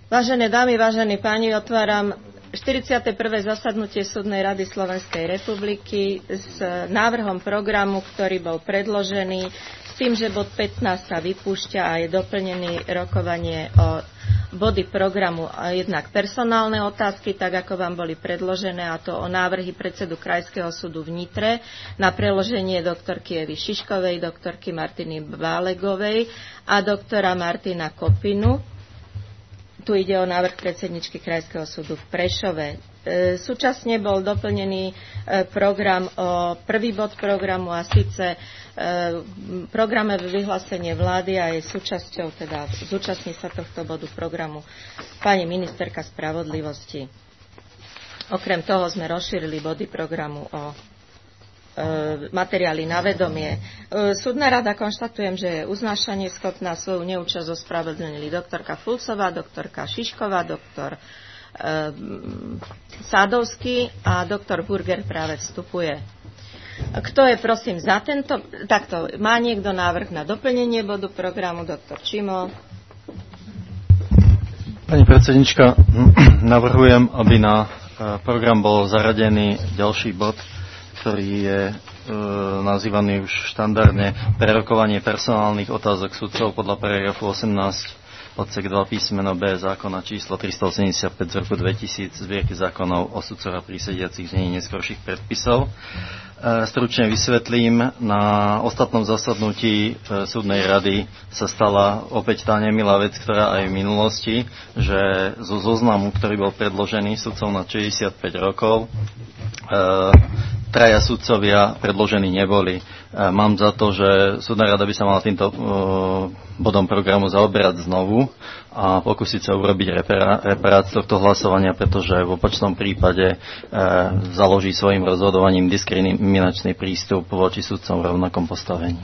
Vážené dámy, vážení páni, otváram 41. zasadnutie Súdnej rady Slovenskej republiky s návrhom programu, ktorý bol predložený s tým, že bod 15 sa vypúšťa a je doplnený rokovanie o body programu jednak personálne otázky, tak ako vám boli predložené, a to o návrhy predsedu Krajského súdu v Nitre na preloženie doktorky Evy Šiškovej, doktorky Martiny Bálegovej a doktora Martina Kopinu. Tu ide o návrh predsedničky Krajského súdu v Prešove. Súčasne bol doplnený program o prvý bod programu, a síce programové vyhlásenie vlády, a je súčasťou, teda zúčastní sa tohto bodu programu pani ministerka spravodlivosti. Okrem toho sme rozšírili body programu o materiály na vedomie. Súdna rada, konštatujem, že je uznášanie schopná, svoju neúčasť ospravedlnili doktorka Fulcová, doktorka Šišková, doktor Sádovský a doktor Burger práve vstupuje. Kto je, prosím, za tento? Takto, má niekto návrh na doplnenie bodu programu? Doktor Čimo. Pani predsednička, navrhujem, aby na program bol zaradený ďalší bod, ktorý je nazývaný už štandardne prerokovanie personálnych otázok sudcov podľa paragrafu 18 odsek 2 písmeno B zákona číslo 385 z roku 2000 zbierky zákonov o sudcoch a prísediacich znení neskorších predpisov. Stručne vysvetlím, na ostatnom zasadnutí súdnej rady sa stala opäť tá nemilá vec, ktorá aj v minulosti, že zo zoznamu, ktorý bol predložený sudcov na 65 rokov, traja sudcovia predložení neboli. Mám za to, že súdna rada by sa mala týmto bodom programu zaoberať znovu a pokúsiť sa urobiť reparát z tohto hlasovania, pretože v opačnom prípade založí svojim rozhodovaním diskriminačný prístup voči sudcom v rovnakom postavení.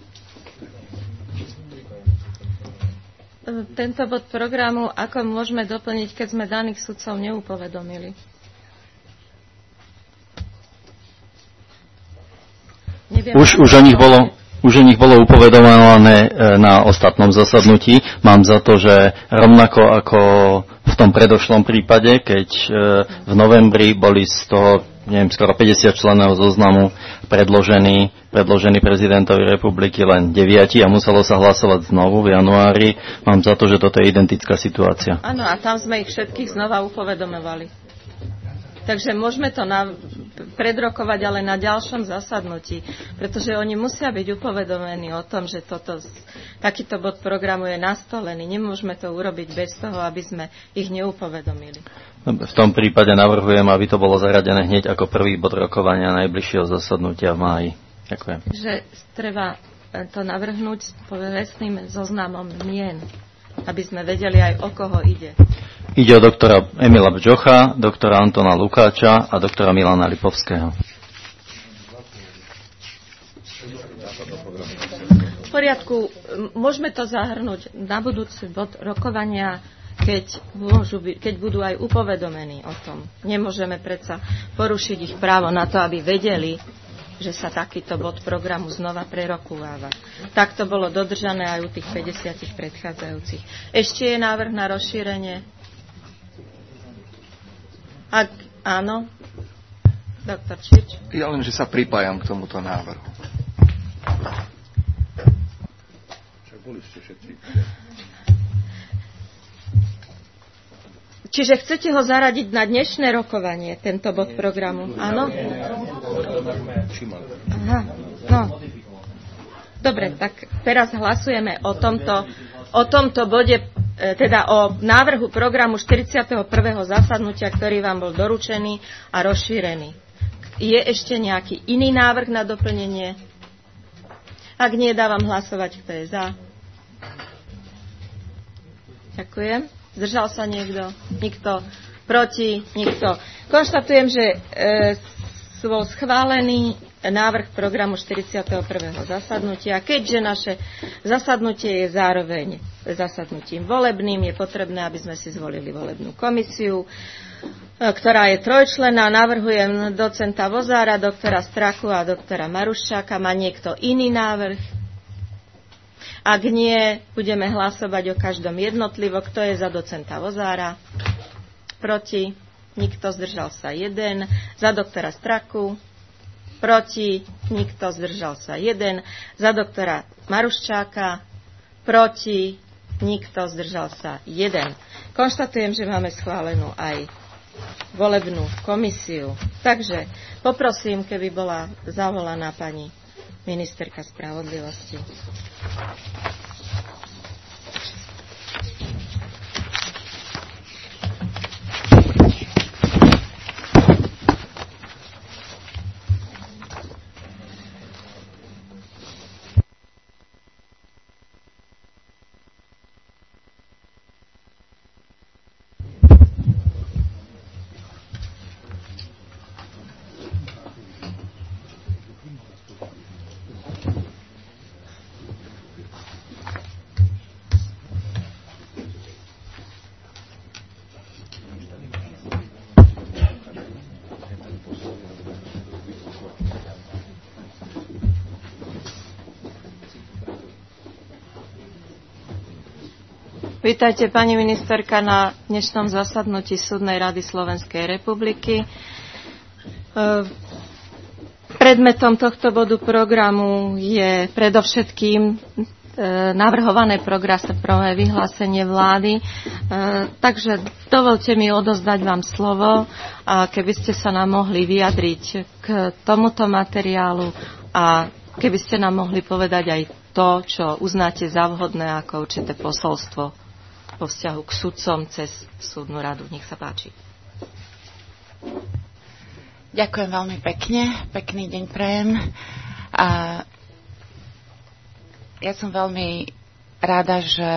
Tento bod programu ako môžeme doplniť, keď sme daných sudcov neupovedomili? Už o nich bolo upovedomované na ostatnom zasadnutí. Mám za to, že rovnako ako v tom predošlom prípade, keď v novembri boli z toho, skoro 50 členov zoznamu predložení prezidentovi republiky len 9 a muselo sa hlasovať znovu v januári. Mám za to, že toto je identická situácia. Áno, a tam sme ich všetkých znova upovedomovali. Takže môžeme to predrokovať, ale na ďalšom zasadnutí, pretože oni musia byť upovedomení o tom, že takýto bod programu je nastolený. Nemôžeme to urobiť bez toho, aby sme ich neupovedomili. V tom prípade navrhujem, aby to bolo zaradené hneď ako prvý bod rokovania najbližšieho zasadnutia v máji. Ďakujem. Že treba to navrhnúť s povestným zoznamom mien, aby sme vedeli aj o koho ide. Ide o doktora Emila Bžocha, doktora Antona Lukáča a doktora Milana Lipovského. V poriadku, môžeme to zahrnúť na budúci bod rokovania, keď budú aj upovedomení o tom. Nemôžeme predsa porušiť ich právo na to, aby vedeli, že sa takýto bod programu znova prerokúváva. Tak to bolo dodržané aj u tých 50 predchádzajúcich. Ešte je návrh na rozšírenie? Ak áno, doktor Čič. Ja len, že sa pripájam k tomuto návrhu. Čiže chcete ho zaradiť na dnešné rokovanie, tento bod programu? Áno? Aha, no. Dobre, tak teraz hlasujeme o tomto bode, teda o návrhu programu 41. zasadnutia, ktorý vám bol doručený a rozšírený. Je ešte nejaký iný návrh na doplnenie? Ak nie, dávam hlasovať, kto je za. Ďakujem. Zdržal sa niekto? Nikto. Proti? Nikto. Konštatujem, že bol schválený návrh programu 41. zasadnutia. Keďže naše zasadnutie je zároveň zasadnutím volebným, je potrebné, aby sme si zvolili volebnú komisiu, ktorá je trojčlenná. Navrhujem docenta Vozára, doktora Straku a doktora Maruščáka. Má niekto iný návrh? Ak nie, budeme hlasovať o každom jednotlivo. Kto je za docenta Vozára? Proti? Nikto, zdržal sa 1. Za doktora Straku? Proti? Nikto, zdržal sa 1. Za doktora Maruščáka? Proti? Nikto, zdržal sa 1. Konštatujem, že máme schválenú aj volebnú komisiu. Takže poprosím, keby bola zavolaná pani ministerka spravodlivosti. Vítajte, pani ministerka, na dnešnom zasadnutí Súdnej rady Slovenskej republiky. Predmetom tohto bodu programu je predovšetkým navrhované programové vyhlásenie vlády. Takže dovolte mi odozdať vám slovo, a keby ste sa nám mohli vyjadriť k tomuto materiálu a keby ste nám mohli povedať aj to, čo uznáte za vhodné ako určité posolstvo vo vzťahu k sudcom cez súdnu radu. Nech sa páči. Ďakujem veľmi pekne. Pekný deň prajem. Ja som veľmi rada,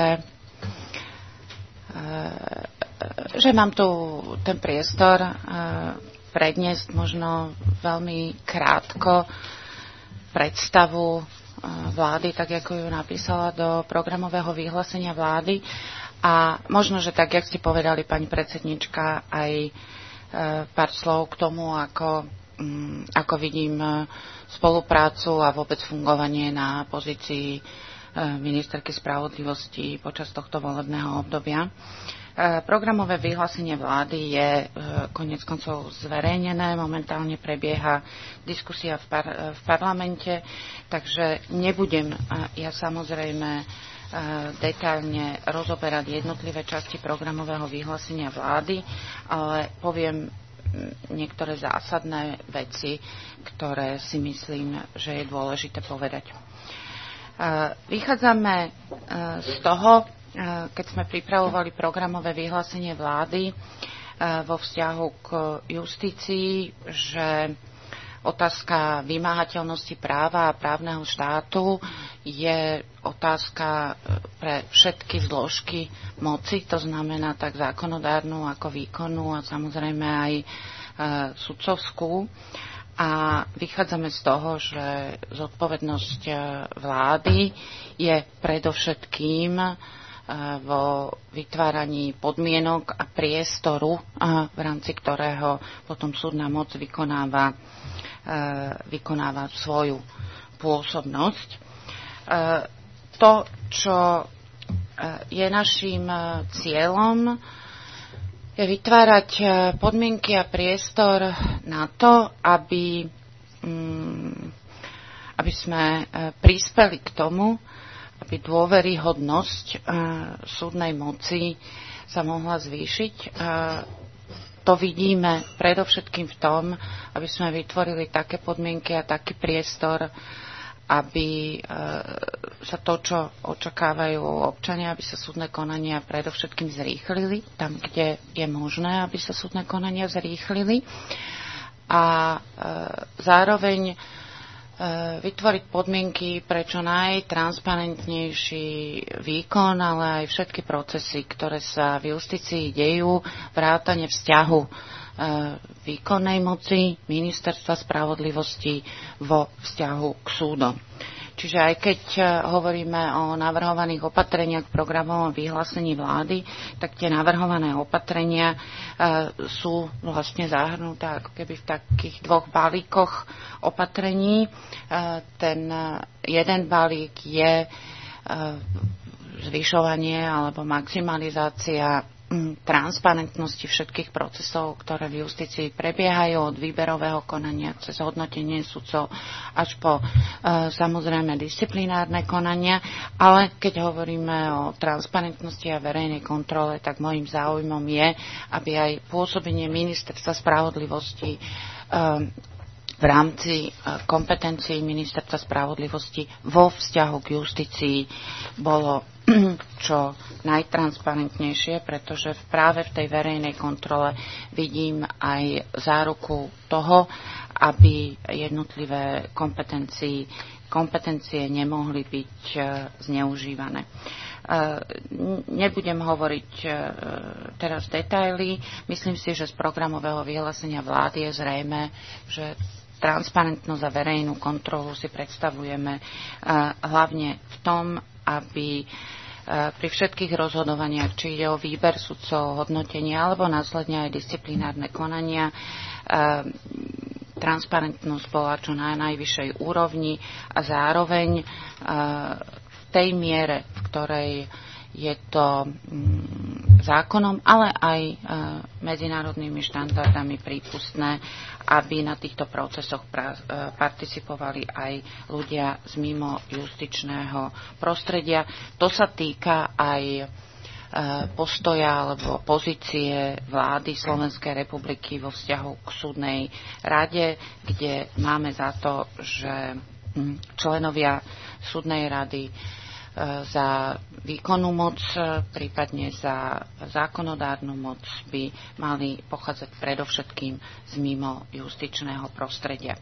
že mám tu ten priestor predniesť možno veľmi krátko predstavu vlády, tak ako ju napísala do programového vyhlásenia vlády. A možno, že tak, jak ste povedali, pani predsednička, aj pár slov k tomu, ako vidím spoluprácu a vôbec fungovanie na pozícii ministerky spravodlivosti počas tohto volebného obdobia. Programové vyhlásenie vlády je koniec koncov zverejnené, momentálne prebieha diskusia v parlamente, takže nebudem ja samozrejme detailne rozoberať jednotlivé časti programového vyhlásenia vlády, ale poviem niektoré zásadné veci, ktoré si myslím, že je dôležité povedať. Vychádzame z toho, keď sme pripravovali programové vyhlásenie vlády vo vzťahu k justícii, že otázka vymáhateľnosti práva a právneho štátu je otázka pre všetky zložky moci, to znamená tak zákonodárnu ako výkonnú a samozrejme aj sudcovskú. A vychádzame z toho, že zodpovednosť vlády je predovšetkým vo vytváraní podmienok a priestoru, v rámci ktorého potom súdna moc vykonáva svoju pôsobnosť. To, čo je naším cieľom, je vytvárať podmienky a priestor na to, aby sme prispeli k tomu, aby dôveryhodnosť súdnej moci sa mohla zvýšiť. To vidíme predovšetkým v tom, aby sme vytvorili také podmienky a taký priestor, aby sa to, čo očakávajú občania, aby sa súdne konania predovšetkým zrýchlili, tam, kde je možné, aby sa súdne konania zrýchlili. A zároveň vytvoriť podmienky pre čo najtransparentnejší výkon, ale aj všetky procesy, ktoré sa v justícii dejú, vrátane vzťahu výkonnej moci ministerstva spravodlivosti vo vzťahu k súdom. Čiže aj keď hovoríme o navrhovaných opatreniach v programovom vyhlásení vlády, tak tie navrhované opatrenia sú vlastne zahrnuté ako keby v takých dvoch balíkoch opatrení. Ten jeden balík je zvyšovanie alebo maximalizácia transparentnosti všetkých procesov, ktoré v justícii prebiehajú, od výberového konania cez hodnotenie sudcov až po samozrejme disciplinárne konania. Ale keď hovoríme o transparentnosti a verejnej kontrole, tak môjim záujmom je, aby aj pôsobenie Ministerstva spravodlivosti v rámci kompetencií Ministerstva spravodlivosti vo vzťahu k justícii bolo čo najtransparentnejšie, pretože práve v tej verejnej kontrole vidím aj záruku toho, aby jednotlivé kompetencie nemohli byť zneužívané. Nebudem hovoriť teraz detaily. Myslím si, že z programového vyhlásenia vlády je zrejme, že transparentnosť a verejnú kontrolu si predstavujeme hlavne v tom, aby pri všetkých rozhodovaniach, či ide o výber sudcov, hodnotenie alebo následne aj disciplinárne konania, transparentnosť bola čo na najvyššej úrovni a zároveň v tej miere, v ktorej je to zákonom, ale aj medzinárodnými štandardami prípustné, aby na týchto procesoch participovali aj ľudia z mimo justičného prostredia. To sa týka aj postoja alebo pozície vlády Slovenskej republiky vo vzťahu k súdnej rade, kde máme za to, že členovia súdnej rady za výkonnú moc, prípadne za zákonodárnu moc by mali pochádzať predovšetkým z mimo justičného prostredia.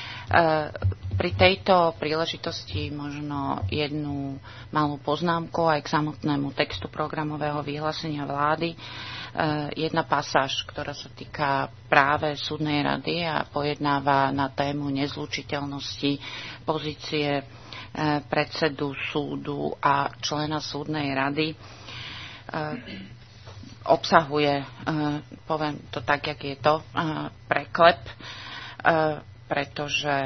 Pri tejto príležitosti možno jednu malú poznámku aj k samotnému textu programového vyhlásenia vlády. Jedna pasáž, ktorá sa týka práve súdnej rady a pojednáva na tému nezlučiteľnosti pozície predsedu súdu a člena súdnej rady, obsahuje, poviem to tak, jak je to, preklep, pretože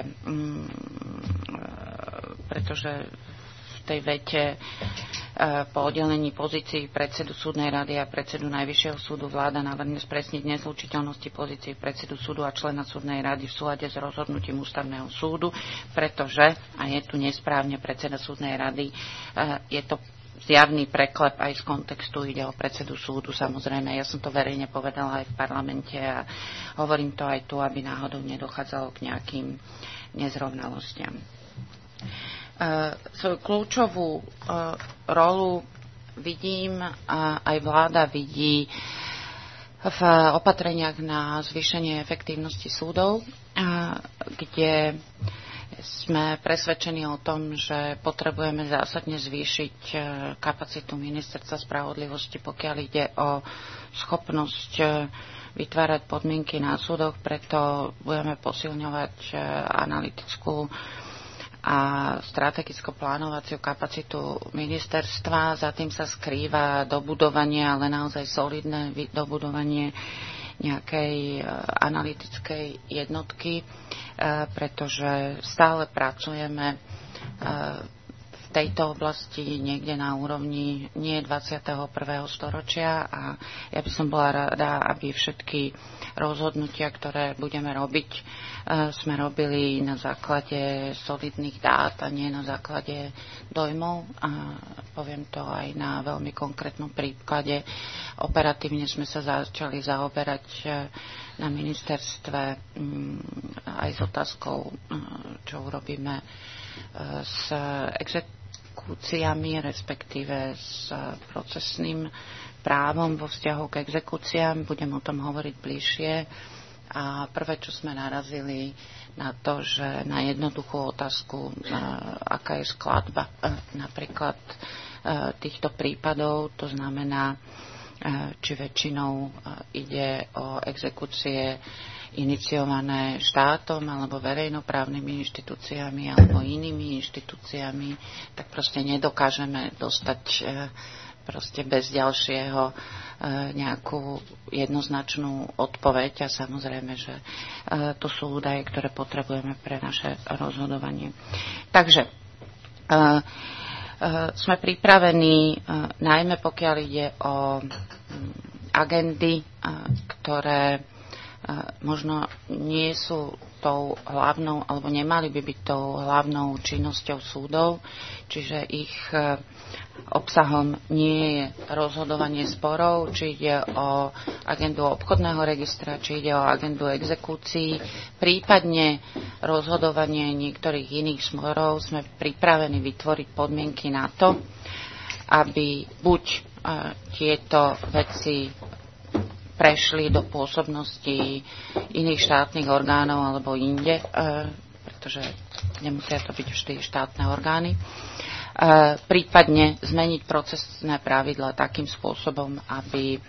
v tej vete po oddelení pozícií predsedu súdnej rady a predsedu Najvyššieho súdu vláda navrhne spresniť nezlučiteľnosti pozícií predsedu súdu a člena súdnej rady v súlade s rozhodnutím Ústavného súdu, pretože, a je tu nesprávne predseda súdnej rady, je to zjavný preklep aj z kontextu, ide o predsedu súdu, samozrejme. Ja som to verejne povedala aj v parlamente a hovorím to aj tu, aby náhodou nedochádzalo k nejakým nezrovnalostiam. Svoju kľúčovú rolu vidím a aj vláda vidí v opatreniach na zvýšenie efektívnosti súdov, kde sme presvedčení o tom, že potrebujeme zásadne zvýšiť kapacitu Ministerstva spravodlivosti, pokiaľ ide o schopnosť vytvárať podmienky na súdoch, preto budeme posilňovať analytickú a strategicko-plánovaciu kapacitu ministerstva. Za tým sa skrýva dobudovanie, ale naozaj solidné dobudovanie nejakej analytickej jednotky, pretože stále pracujeme v tejto oblasti niekde na úrovni nie 21. storočia a ja by som bola rada, aby všetky rozhodnutia, ktoré budeme robiť, sme robili na základe solidných dát a nie na základe dojmov. A poviem to aj na veľmi konkrétnom príklade. Operatívne sme sa začali zaoberať na ministerstve aj s otázkou, čo urobíme s exekúciami, respektíve s procesným právom vo vzťahu k exekúciám. Budem o tom hovoriť bližšie. A prvé, čo sme narazili na to, že na jednoduchú otázku, aká je skladba napríklad týchto prípadov, to znamená, či väčšinou ide o exekúcie iniciované štátom alebo verejnoprávnymi inštitúciami alebo inými inštitúciami, tak proste nedokážeme dostať proste bez ďalšieho nejakú jednoznačnú odpoveď a samozrejme, že to sú údaje, ktoré potrebujeme pre naše rozhodovanie. Takže Sme pripravení, najmä pokiaľ ide o agendy, ktoré možno nie sú tou hlavnou, alebo nemali by byť tou hlavnou činnosťou súdov, čiže ich obsahom nie je rozhodovanie sporov, či ide o agendu obchodného registra, či ide o agendu exekúcií, prípadne rozhodovanie niektorých iných sporov. Sme pripravení vytvoriť podmienky na to, aby buď tieto veci prešli do pôsobnosti iných štátnych orgánov alebo inde, pretože nemusia to byť vždy štátne orgány, prípadne zmeniť procesné pravidlá takým spôsobom, aby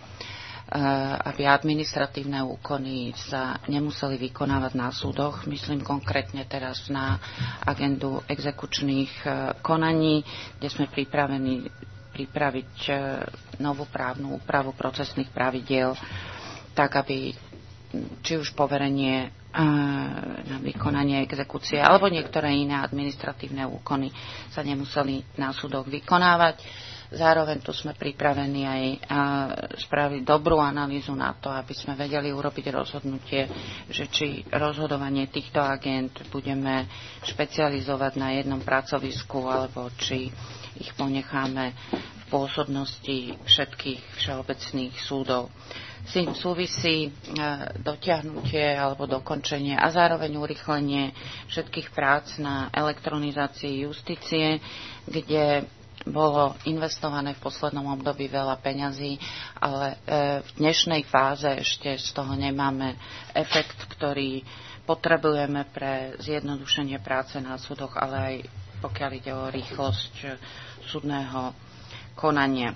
administratívne úkony sa nemuseli vykonávať na súdoch. Myslím konkrétne teraz na agendu exekučných konaní, kde sme pripravení pripraviť novú právnu úpravu procesných pravidiel, tak aby či už poverenie na vykonanie exekúcie alebo niektoré iné administratívne úkony sa nemuseli na súdoch vykonávať. Zároveň tu sme pripravení aj spraviť dobrú analýzu na to, aby sme vedeli urobiť rozhodnutie, že či rozhodovanie týchto agent budeme špecializovať na jednom pracovisku, alebo či ich ponecháme v pôsobnosti všetkých všeobecných súdov. S tým súvisí dotiahnutie alebo dokončenie a zároveň urýchlenie všetkých prác na elektronizácii justície, kde bolo investované v poslednom období veľa peňazí, ale v dnešnej fáze ešte z toho nemáme efekt, ktorý potrebujeme pre zjednodušenie práce na súdoch, ale aj pokiaľ ide o rýchlosť súdneho konania.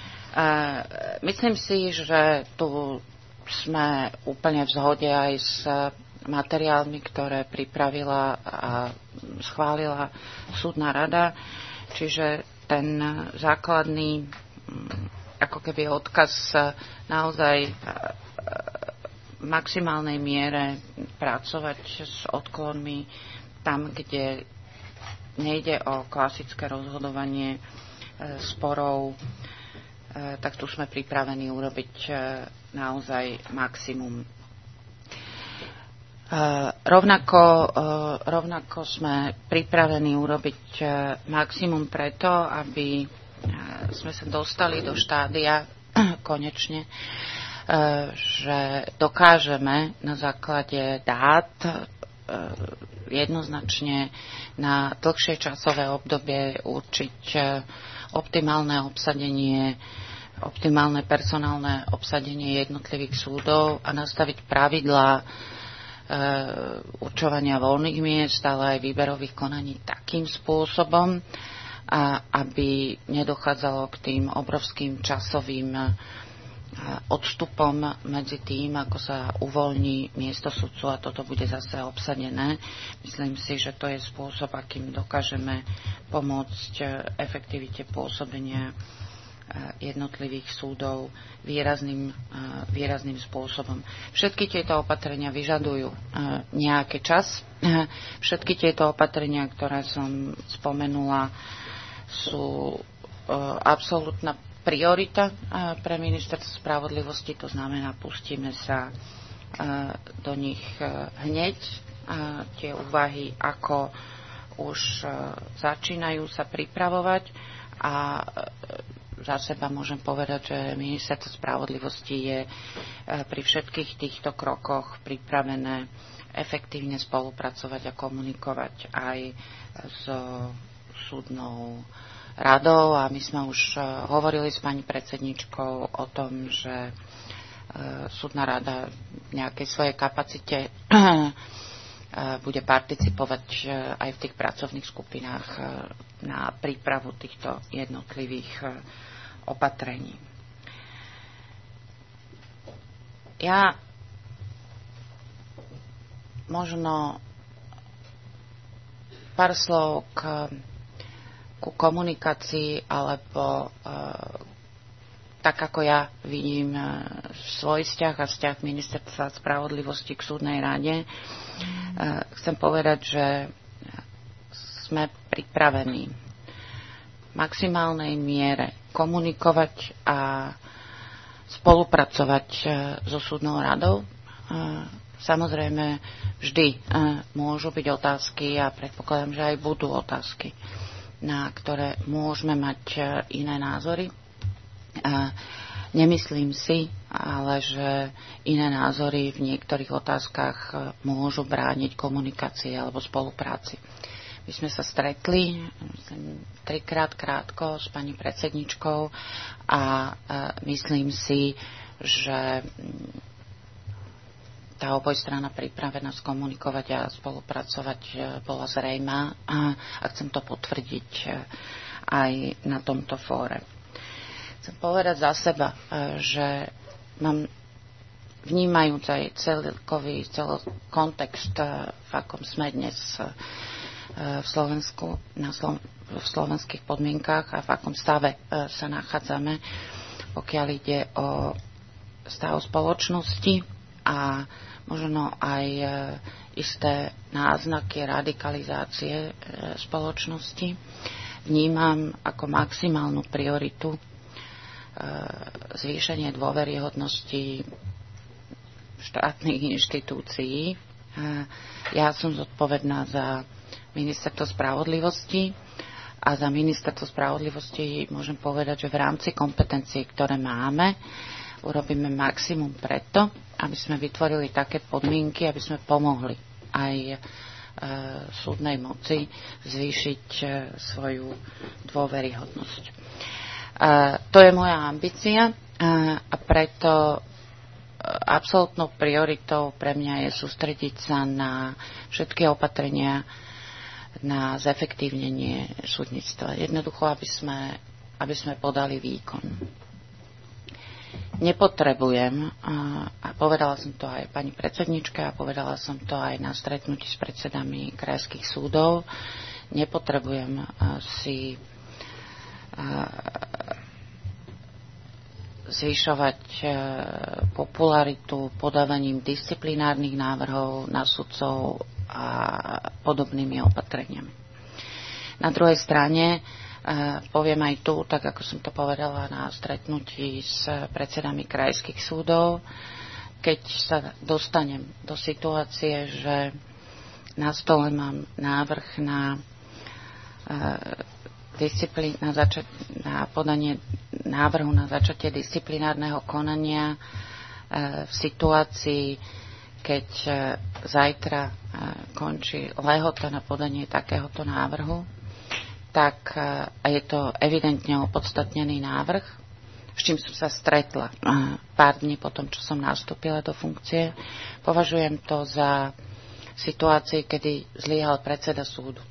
Myslím si, že tu sme úplne v zhode aj s materiálmi, ktoré pripravila a schválila súdna rada, čiže ten základný ako keby odkaz naozaj v maximálnej miere pracovať s odklonmi tam, kde nejde o klasické rozhodovanie sporov, tak tu sme pripravení urobiť naozaj maximum. Rovnako sme pripravení urobiť maximum preto, aby sme sa dostali do štádia konečne, že dokážeme na základe dát jednoznačne na dlhšie časové obdobie určiť optimálne personálne obsadenie jednotlivých súdov a nastaviť pravidlá určovania voľných miest, ale aj výberových konaní takým spôsobom, aby nedochádzalo k tým obrovským časovým odstupom medzi tým, ako sa uvoľní miesto sudcu a toto bude zase obsadené. Myslím si, že to je spôsob, akým dokážeme pomôcť efektivite pôsobenia jednotlivých súdov výrazným spôsobom. Všetky tieto opatrenia vyžadujú nejaký čas. Všetky tieto opatrenia, ktoré som spomenula, sú absolútna priorita pre ministerstvo spravodlivosti. To znamená, pustíme sa do nich hneď. Tie úvahy, ako už začínajú sa pripravovať, a za seba môžem povedať, že ministerstvo spravodlivosti je pri všetkých týchto krokoch pripravené efektívne spolupracovať a komunikovať aj s súdnou radou, a my sme už hovorili s pani predsedničkou o tom, že súdna rada v nejakej svojej kapacite bude participovať aj v tých pracovných skupinách na prípravu týchto jednotlivých opatrení. Ja možno pár slov ku komunikácii, alebo tak ako ja vidím svoj vzťah a vzťah ministerstva spravodlivosti k súdnej rade. Chcem povedať, že sme pripravení maximálnej miere komunikovať a spolupracovať so súdnou radou. Samozrejme, vždy môžu byť otázky a predpokladám, že aj budú otázky, na ktoré môžeme mať iné názory. Nemyslím si, ale že iné názory v niektorých otázkach môžu brániť komunikácii alebo spolupráci. My sme sa stretli, myslím, 3-krát krátko s pani predsedničkou a myslím si, že tá obojstranná pripravenosť komunikovať a spolupracovať bola zrejmá a chcem to potvrdiť aj na tomto fóre. Chcem povedať za seba, že mám vnímajúc aj celkový kontext, v akom sme dnes v Slovensku, v slovenských podmienkách a v akom stave sa nachádzame, pokiaľ ide o stav spoločnosti a možno aj isté náznaky radikalizácie spoločnosti. Vnímam ako maximálnu prioritu zvýšenie dôveryhodnosti štátnych inštitúcií. Ja som zodpovedná za Ministerstvo spravodlivosti a za Ministerstvo spravodlivosti môžem povedať, že v rámci kompetencií, ktoré máme, urobíme maximum preto, aby sme vytvorili také podmienky, aby sme pomohli aj súdnej moci zvýšiť svoju dôveryhodnosť. To je moja ambícia a preto absolútnou prioritou pre mňa je sústrediť sa na všetky opatrenia na zefektívnenie súdnictva. Jednoducho, aby sme podali výkon. Nepotrebujem, a povedala som to aj pani predsedničke a povedala som to aj na stretnutí s predsedami krajských súdov, nepotrebujem si zvyšovať popularitu podávaním disciplinárnych návrhov na sudcov a podobnými opatreniami. Na druhej strane poviem aj tu, tak ako som to povedala na stretnutí s predsedami krajských súdov, keď sa dostanem do situácie, že na stole mám návrh na na podanie návrhu na začatie disciplinárneho konania v situácii, keď zajtra končí lehota na podanie takéhoto návrhu, tak je to evidentne opodstatnený návrh, s čím som sa stretla pár dní po tom, čo som nastúpila do funkcie. Považujem to za situáciu, kedy zlyhal predseda súdu.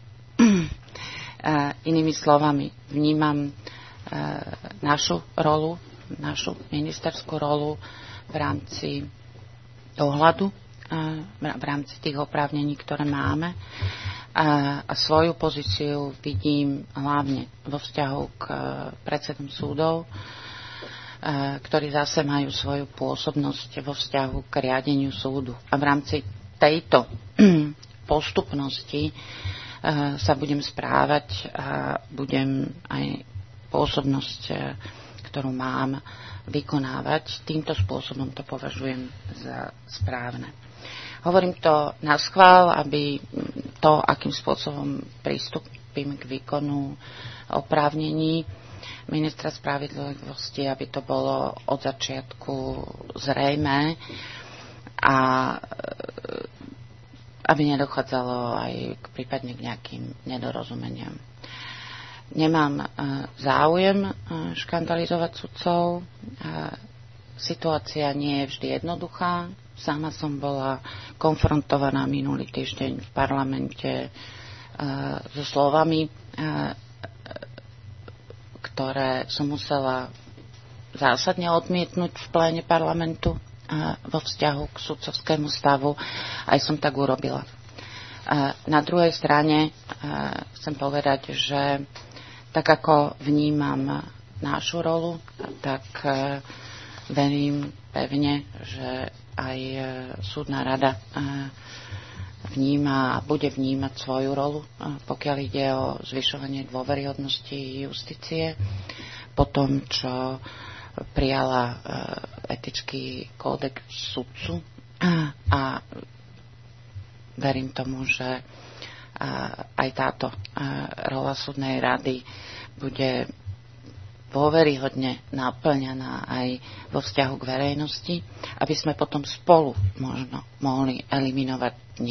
Inými slovami, vnímam našu rolu, našu ministerskú rolu v rámci dohľadu, v rámci tých oprávnení, ktoré máme. A svoju pozíciu vidím hlavne vo vzťahu k predsedom súdov, ktorí zase majú svoju pôsobnosť vo vzťahu k riadeniu súdu. A v rámci tejto postupnosti sa budem správať a budem aj pôsobnosť, ktorú mám, vykonávať. Týmto spôsobom to považujem za správne. Hovorím to naschvál, aby to, akým spôsobom pristúpim k výkonu oprávnení ministra spravodlivosti, aby to bolo od začiatku zrejmé a aby nedochádzalo aj prípadne k nejakým nedorozumeniam. Nemám záujem škandalizovať sudcov. Situácia nie je vždy jednoduchá. Sama som bola konfrontovaná minulý týždeň v parlamente so slovami, ktoré som musela zásadne odmietnúť v pléne parlamentu vo vzťahu k sudcovskému stavu. Aj som tak urobila. Na druhej strane chcem povedať, že tak ako vnímam našu rolu, tak verím pevne, že aj súdna rada vníma a bude vnímať svoju rolu, pokiaľ ide o zvyšovanie dôveryhodnosti justície, po tom, čo prijala etický kódex sudcu a verím tomu, že aj táto rola súdnej rady bude dôveryhodne naplňaná aj vo vzťahu k verejnosti, aby sme potom spolu možno mohli eliminovať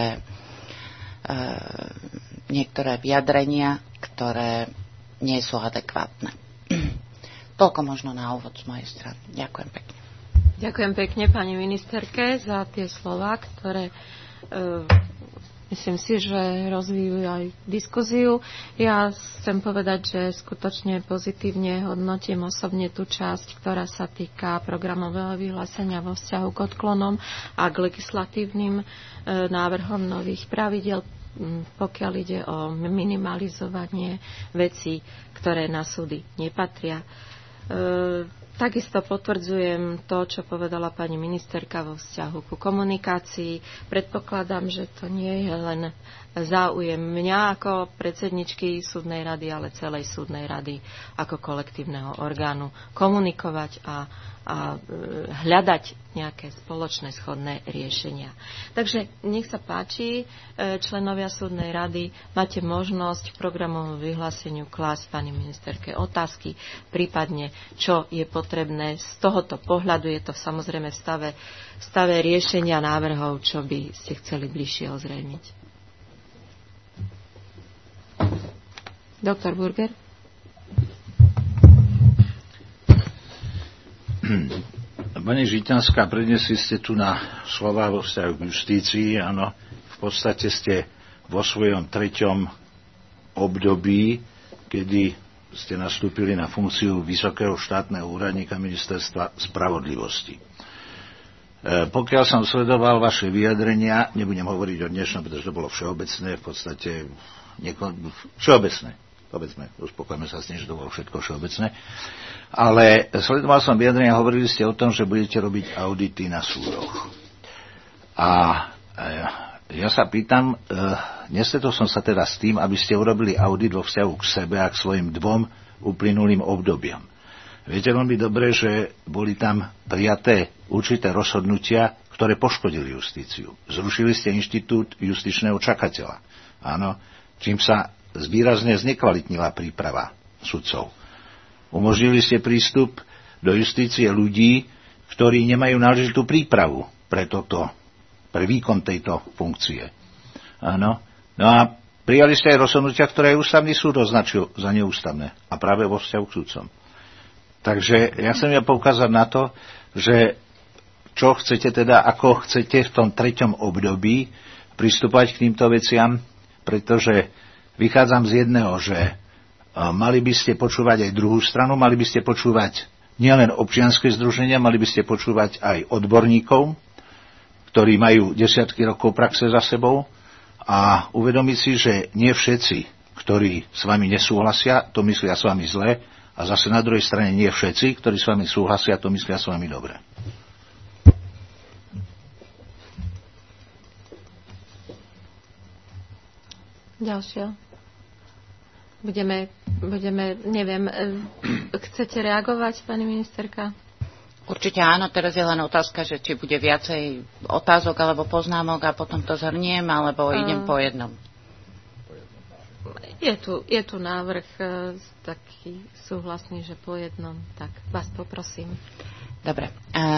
niektoré vyjadrenia, ktoré nie sú adekvátne. Toľko možno na úvod z mojej strany. Ďakujem pekne. Ďakujem pekne pani ministerke za tie slová, ktoré myslím si, že rozvíjajú aj diskuziu. Ja chcem povedať, že skutočne pozitívne hodnotím osobne tú časť, ktorá sa týka programového vyhlásenia vo vzťahu k odklonom a k legislatívnym návrhom nových pravidiel, pokiaľ ide o minimalizovanie vecí, ktoré na súdy nepatria. Takisto potvrdzujem to, čo povedala pani ministerka vo vzťahu ku komunikácii. Predpokladám, že to nie je len záujem mňa ako predsedničky súdnej rady, ale celej súdnej rady ako kolektívneho orgánu komunikovať a hľadať nejaké spoločné schodné riešenia. Takže nech sa páči, členovia súdnej rady, máte možnosť k programovému vyhláseniu klásť pani ministerke otázky, prípadne čo je potrebné z tohoto pohľadu. Je to samozrejme v stave riešenia návrhov, čo by ste chceli bližšie ozrejmiť. Doktor Burger. Pani Žitňanská, predniesli ste tu na slová vo vzťahu k justícii. Áno, v podstate ste vo svojom 3. období, kedy ste nastúpili na funkciu vysokého štátneho úradníka ministerstva spravodlivosti. Pokiaľ som sledoval vaše vyjadrenia, nebudem hovoriť o dnešnom, pretože to bolo všeobecné, v podstate všeobecné. Povedzme, uspokojme sa s tým, že to bolo všetko všeobecné. Ale sledoval som vyjadrenia, hovorili ste o tom, že budete robiť audity na súdoch. A ja sa pýtam, nestretol som sa teda s tým, aby ste urobili audit vo vzťahu k sebe a k svojim 2 uplynulým obdobiam. Viete veľmi dobre, že boli tam prijaté určité rozhodnutia, ktoré poškodili justíciu. Zrušili ste inštitút justičného čakateľa. Áno, čím sa výrazne znekvalitnila príprava sudcov. Umožnili ste prístup do justície ľudí, ktorí nemajú náležitú prípravu pre výkon tejto funkcie. Áno. No a prijali ste aj rozhodnutia, ktoré ústavný súd označil za neústavné. A práve vo vzťahu k sudcom. Takže ja chcem poukázať na to, že čo chcete teda, ako chcete v tom 3. období pristúpať k týmto veciam, pretože vychádzam z jedného, že mali by ste počúvať aj druhú stranu, mali by ste počúvať nielen občianske združenia, mali by ste počúvať aj odborníkov, ktorí majú desiatky rokov praxe za sebou a uvedomiť si, že nie všetci, ktorí s vami nesúhlasia, to myslia s vami zle a zase na druhej strane nie všetci, ktorí s vami súhlasia, to myslia s vami dobre. Ďalšia. Neviem, chcete reagovať, pani ministerka? Určite áno, teraz je len otázka, že či bude viacej otázok alebo poznámok a potom to zhrniem, alebo idem po jednom. Je tu návrh taký súhlasný, že po jednom, tak vás poprosím. Dobre,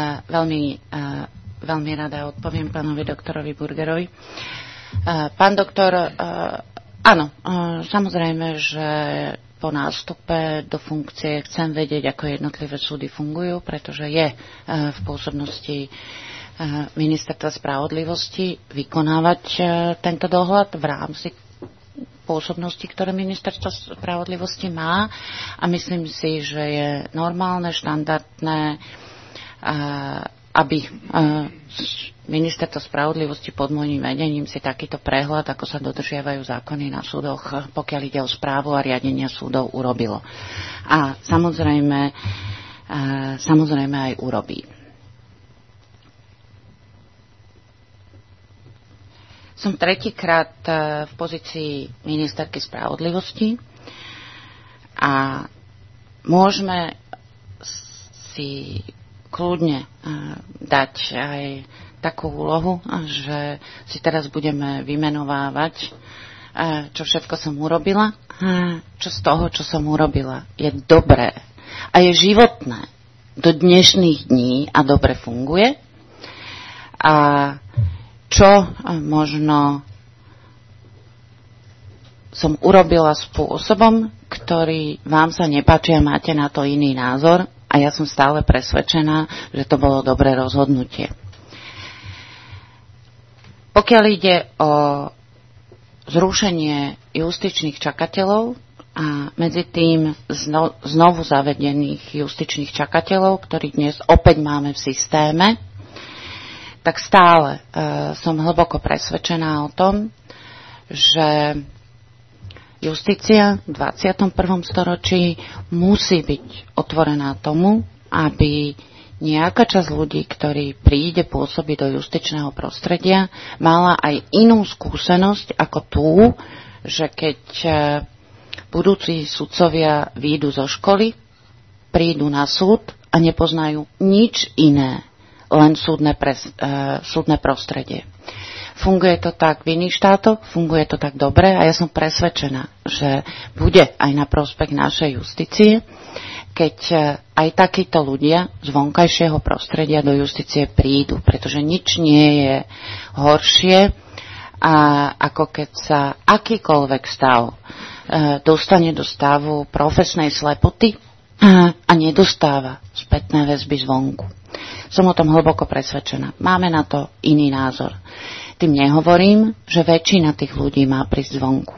veľmi rada odpoviem pánovi doktorovi Burgerovi. Pán doktor, áno, samozrejme, že po nástupe do funkcie chcem vedieť, ako jednotlivé súdy fungujú, pretože je v pôsobnosti ministerstva spravodlivosti vykonávať tento dohľad v rámci pôsobnosti, ktoré ministerstvo spravodlivosti má, a myslím si, že je normálne, štandardné, aby ministerstvo spravodlivosti pod môjim vedením si takýto prehľad, ako sa dodržiavajú zákony na súdoch, pokiaľ ide o správu a riadenia súdov, urobilo. A samozrejme aj urobí. Som tretíkrát v pozícii ministerky spravodlivosti a môžeme si kľudne dať aj takú úlohu, že si teraz budeme vymenovávať, čo všetko som urobila. Čo z toho, čo som urobila, je dobré a je životné do dnešných dní a dobre funguje. A čo možno som urobila spôsobom, ktorý vám sa nepáči a máte na to iný názor, a ja som stále presvedčená, že to bolo dobré rozhodnutie. Pokiaľ ide o zrušenie justičných čakateľov a medzi tým znovu zavedených justičných čakateľov, ktorých dnes opäť máme v systéme, tak stále som hlboko presvedčená o tom, že justícia v 21. storočí musí byť otvorená tomu, aby nejaká časť ľudí, ktorí príde pôsobiť do justičného prostredia, mala aj inú skúsenosť ako tú, že keď budúci sudcovia výjdu zo školy, prídu na súd a nepoznajú nič iné, len súdne prostredie. Funguje to tak v iných štátoch, funguje to tak dobre a ja som presvedčená, že bude aj na prospech našej justície, keď aj takíto ľudia z vonkajšieho prostredia do justície prídu, pretože nič nie je horšie, ako keď sa akýkoľvek stav dostane do stavu profesnej slepoty a nedostáva spätné väzby zvonku. Som o tom hlboko presvedčená. Máme na to iný názor. Tým nehovorím, že väčšina tých ľudí má prísť zvonku.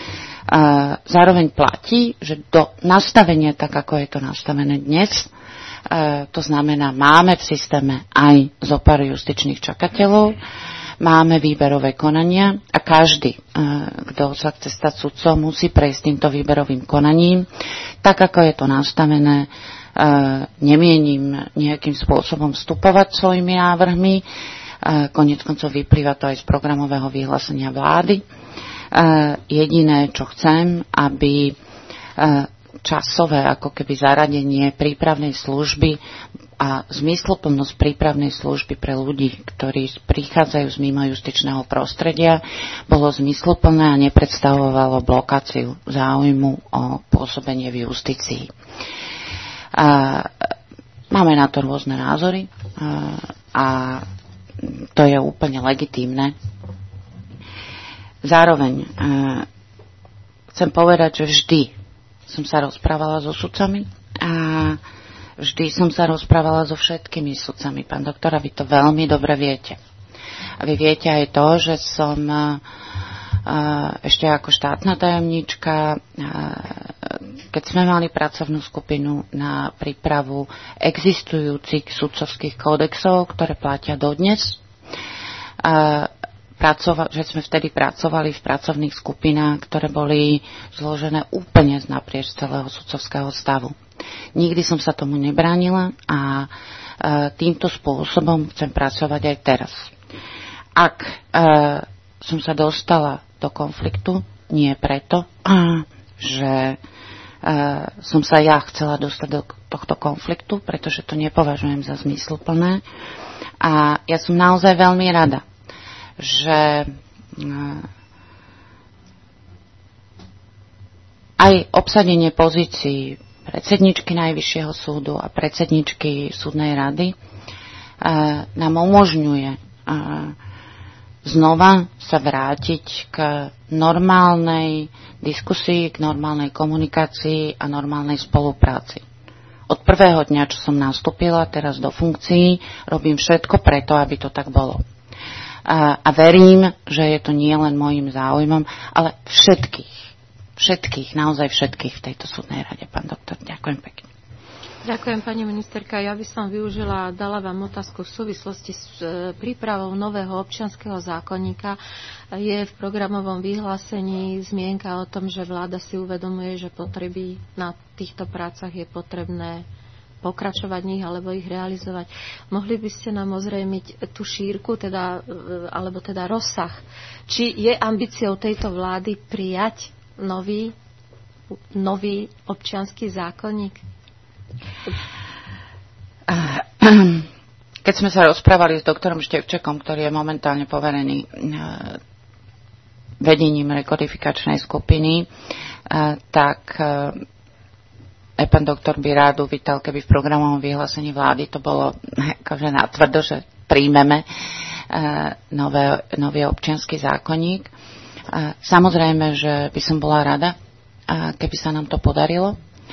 Zároveň platí, že do nastavenia, tak ako je to nastavené dnes, to znamená, máme v systéme aj zopár justičných čakateľov, máme výberové konania a každý, kto sa chce stať sudcom, musí prejsť týmto výberovým konaním. Tak ako je to nastavené, nemienim nejakým spôsobom vstupovať svojimi návrhmi. Koniec koncov vyplýva to aj z programového vyhlásenia vlády. Jediné, čo chcem, aby časové ako keby zaradenie prípravnej služby a zmysluplnosť prípravnej služby pre ľudí, ktorí prichádzajú z mimojustičného prostredia, bolo zmysluplné a nepredstavovalo blokáciu záujmu o pôsobenie v justícii. Máme na to rôzne názory a to je úplne legitímne. Zároveň chcem povedať, že vždy som sa rozprávala so sudcami a vždy som sa rozprávala so všetkými sudcami. Pán doktor, vy to veľmi dobre viete. A vy viete aj to, že som ešte ako štátna tajomníčka, keď sme mali pracovnú skupinu na prípravu existujúcich sudcovských kódexov, ktoré platia dodnes, že sme vtedy pracovali v pracovných skupinách, ktoré boli zložené úplne naprieč celého sudcovského stavu. Nikdy som sa tomu nebránila a týmto spôsobom chcem pracovať aj teraz. Ak som sa dostala do konfliktu, nie preto, že som sa ja chcela dostať do tohto konfliktu, pretože to nepovažujem za zmysluplné. A ja som naozaj veľmi rada, že aj obsadenie pozícií predsedničky Najvyššieho súdu a predsedničky súdnej rady nám umožňuje znova sa vrátiť k normálnej diskusii, k normálnej komunikácii a normálnej spolupráci. Od prvého dňa, čo som nastúpila teraz do funkcií, robím všetko preto, aby to tak bolo. A verím, že je to nie len môjim záujmom, ale všetkých, naozaj všetkých v tejto súdnej rade. Pán doktor, ďakujem pekne. Ďakujem, pani ministerka. Ja by som využila a dala vám otázku v súvislosti s prípravou nového občianskeho zákonníka. Je v programovom vyhlásení zmienka o tom, že vláda si uvedomuje, že potreby na týchto prácach je potrebné pokračovať v nich alebo ich realizovať. Mohli by ste nám ozrejmiť tú šírku, alebo rozsah? Či je ambíciou tejto vlády prijať nový občiansky zákonník? Keď sme sa rozprávali s doktorom Števčekom, ktorý je momentálne poverený vedením rekodifikačnej skupiny, tak aj pán doktor by rád uvítal, keby v programovom vyhlásení vlády to bolo akože natvrdo, že príjmeme nový občiansky zákonník. Samozrejme, že by som bola rada, keby sa nám to podarilo.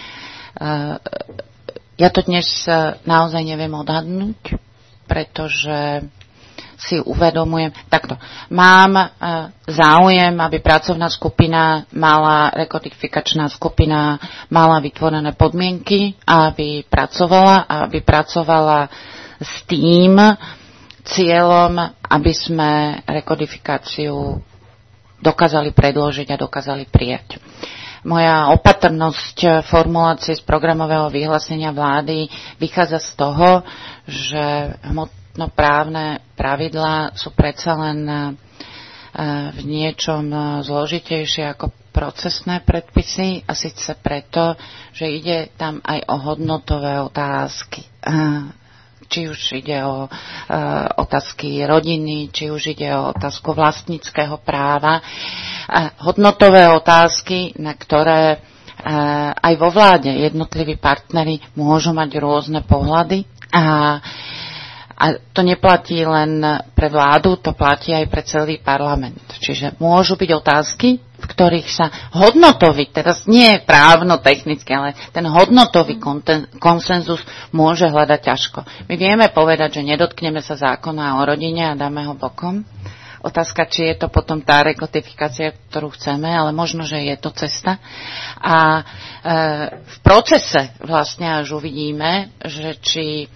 Ja to dnes naozaj neviem odhadnúť, pretože si uvedomujem, takto, mám záujem, aby pracovná skupina rekodifikačná skupina mala vytvorené podmienky, aby pracovala s tým cieľom, aby sme rekodifikáciu dokázali predložiť a dokázali prijať. Moja opatrnosť formulácie z programového vyhlásenia vlády vychádza z toho, že hmotnoprávne pravidlá sú predsa len v niečom zložitejšie ako procesné predpisy, a síce preto, že ide tam aj o hodnotové otázky. Či už ide o otázky rodiny, či už ide o otázku vlastníckeho práva. Hodnotové otázky, na ktoré aj vo vláde jednotliví partneri môžu mať rôzne pohľady. A to neplatí len pre vládu, to platí aj pre celý parlament. Čiže môžu byť otázky, v ktorých sa hodnotový, teraz nie právno-technicky, ale ten hodnotový konsenzus môže hľadať ťažko. My vieme povedať, že nedotkneme sa zákona o rodine a dáme ho bokom. Otázka, či je to potom tá rekodifikácia, ktorú chceme, ale možno, že je to cesta. A v procese vlastne až uvidíme, že či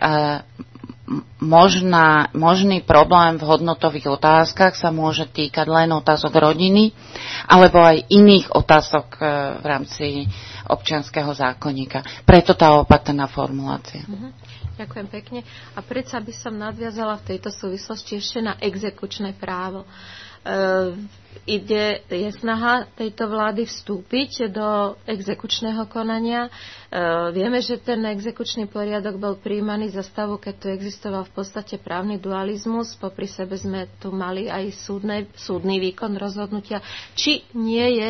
možný problém v hodnotových otázkach sa môže týkať len otázok rodiny alebo aj iných otázok v rámci občianskeho zákonníka. Preto tá opatrná formulácia. Ďakujem pekne. A predsa by som nadviazala v tejto súvislosti ešte na exekučné právo. Je snaha tejto vlády vstúpiť do exekučného konania. Vieme, že ten exekučný poriadok bol prijímaný za stavu, keď tu existoval v podstate právny dualizmus. Popri sebe sme tu mali aj súdny výkon rozhodnutia. Či nie je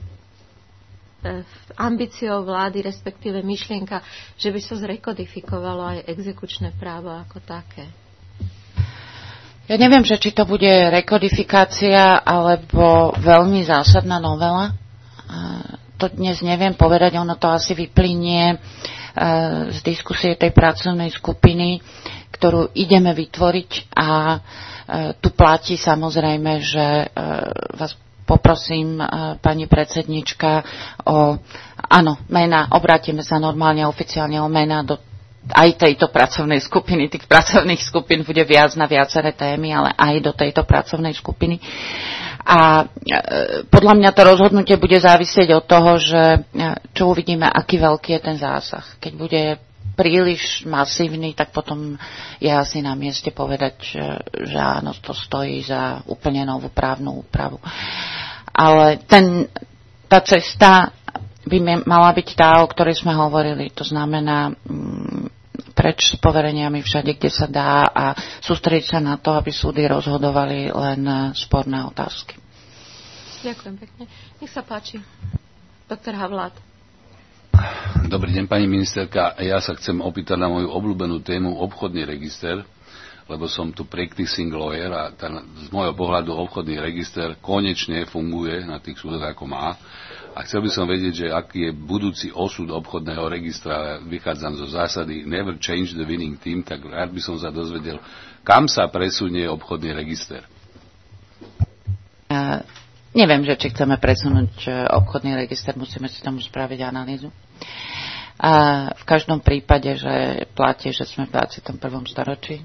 ambíciou vlády, respektíve myšlienka, že by sa zrekodifikovalo aj exekučné právo ako také? Ja neviem, že či to bude rekodifikácia alebo veľmi zásadná novela. To dnes neviem povedať, ono to asi vyplynie z diskusie tej pracovnej skupiny, ktorú ideme vytvoriť, a tu platí samozrejme, že vás poprosím, pani predsednička, o mená, obrátime sa normálne oficiálne o mená do aj tejto pracovnej skupiny. Tých pracovných skupín bude viac na viaceré témy, ale aj do tejto pracovnej skupiny. A podľa mňa to rozhodnutie bude závisieť od toho, že čo uvidíme, aký veľký je ten zásah. Keď bude príliš masívny, tak potom je asi na mieste povedať, že áno, to stojí za úplne novú právnu úpravu. Ale tá cesta by mala byť tá, o ktorej sme hovorili. To znamená preč s povereniami všade, kde sa dá, a sústrediť sa na to, aby súdy rozhodovali len sporné otázky. Ďakujem pekne. Nech sa páči. Doktor Havlát. Dobrý deň, pani ministerka. Ja sa chcem opýtať na moju obľúbenú tému obchodný register, lebo som tu practicing lawyer a z môjho pohľadu obchodný register konečne funguje na tých súdoch, ako má. A chcel by som vedieť, že aký je budúci osud obchodného registra. Vychádzam zo zásady never change the winning team, tak rád by som sa dozvedel, kam sa presunie obchodný register. Neviem, že či chceme presunúť obchodný register, musíme si tomu spraviť analýzu. V každom prípade, že platí, že sme v 21. storočí.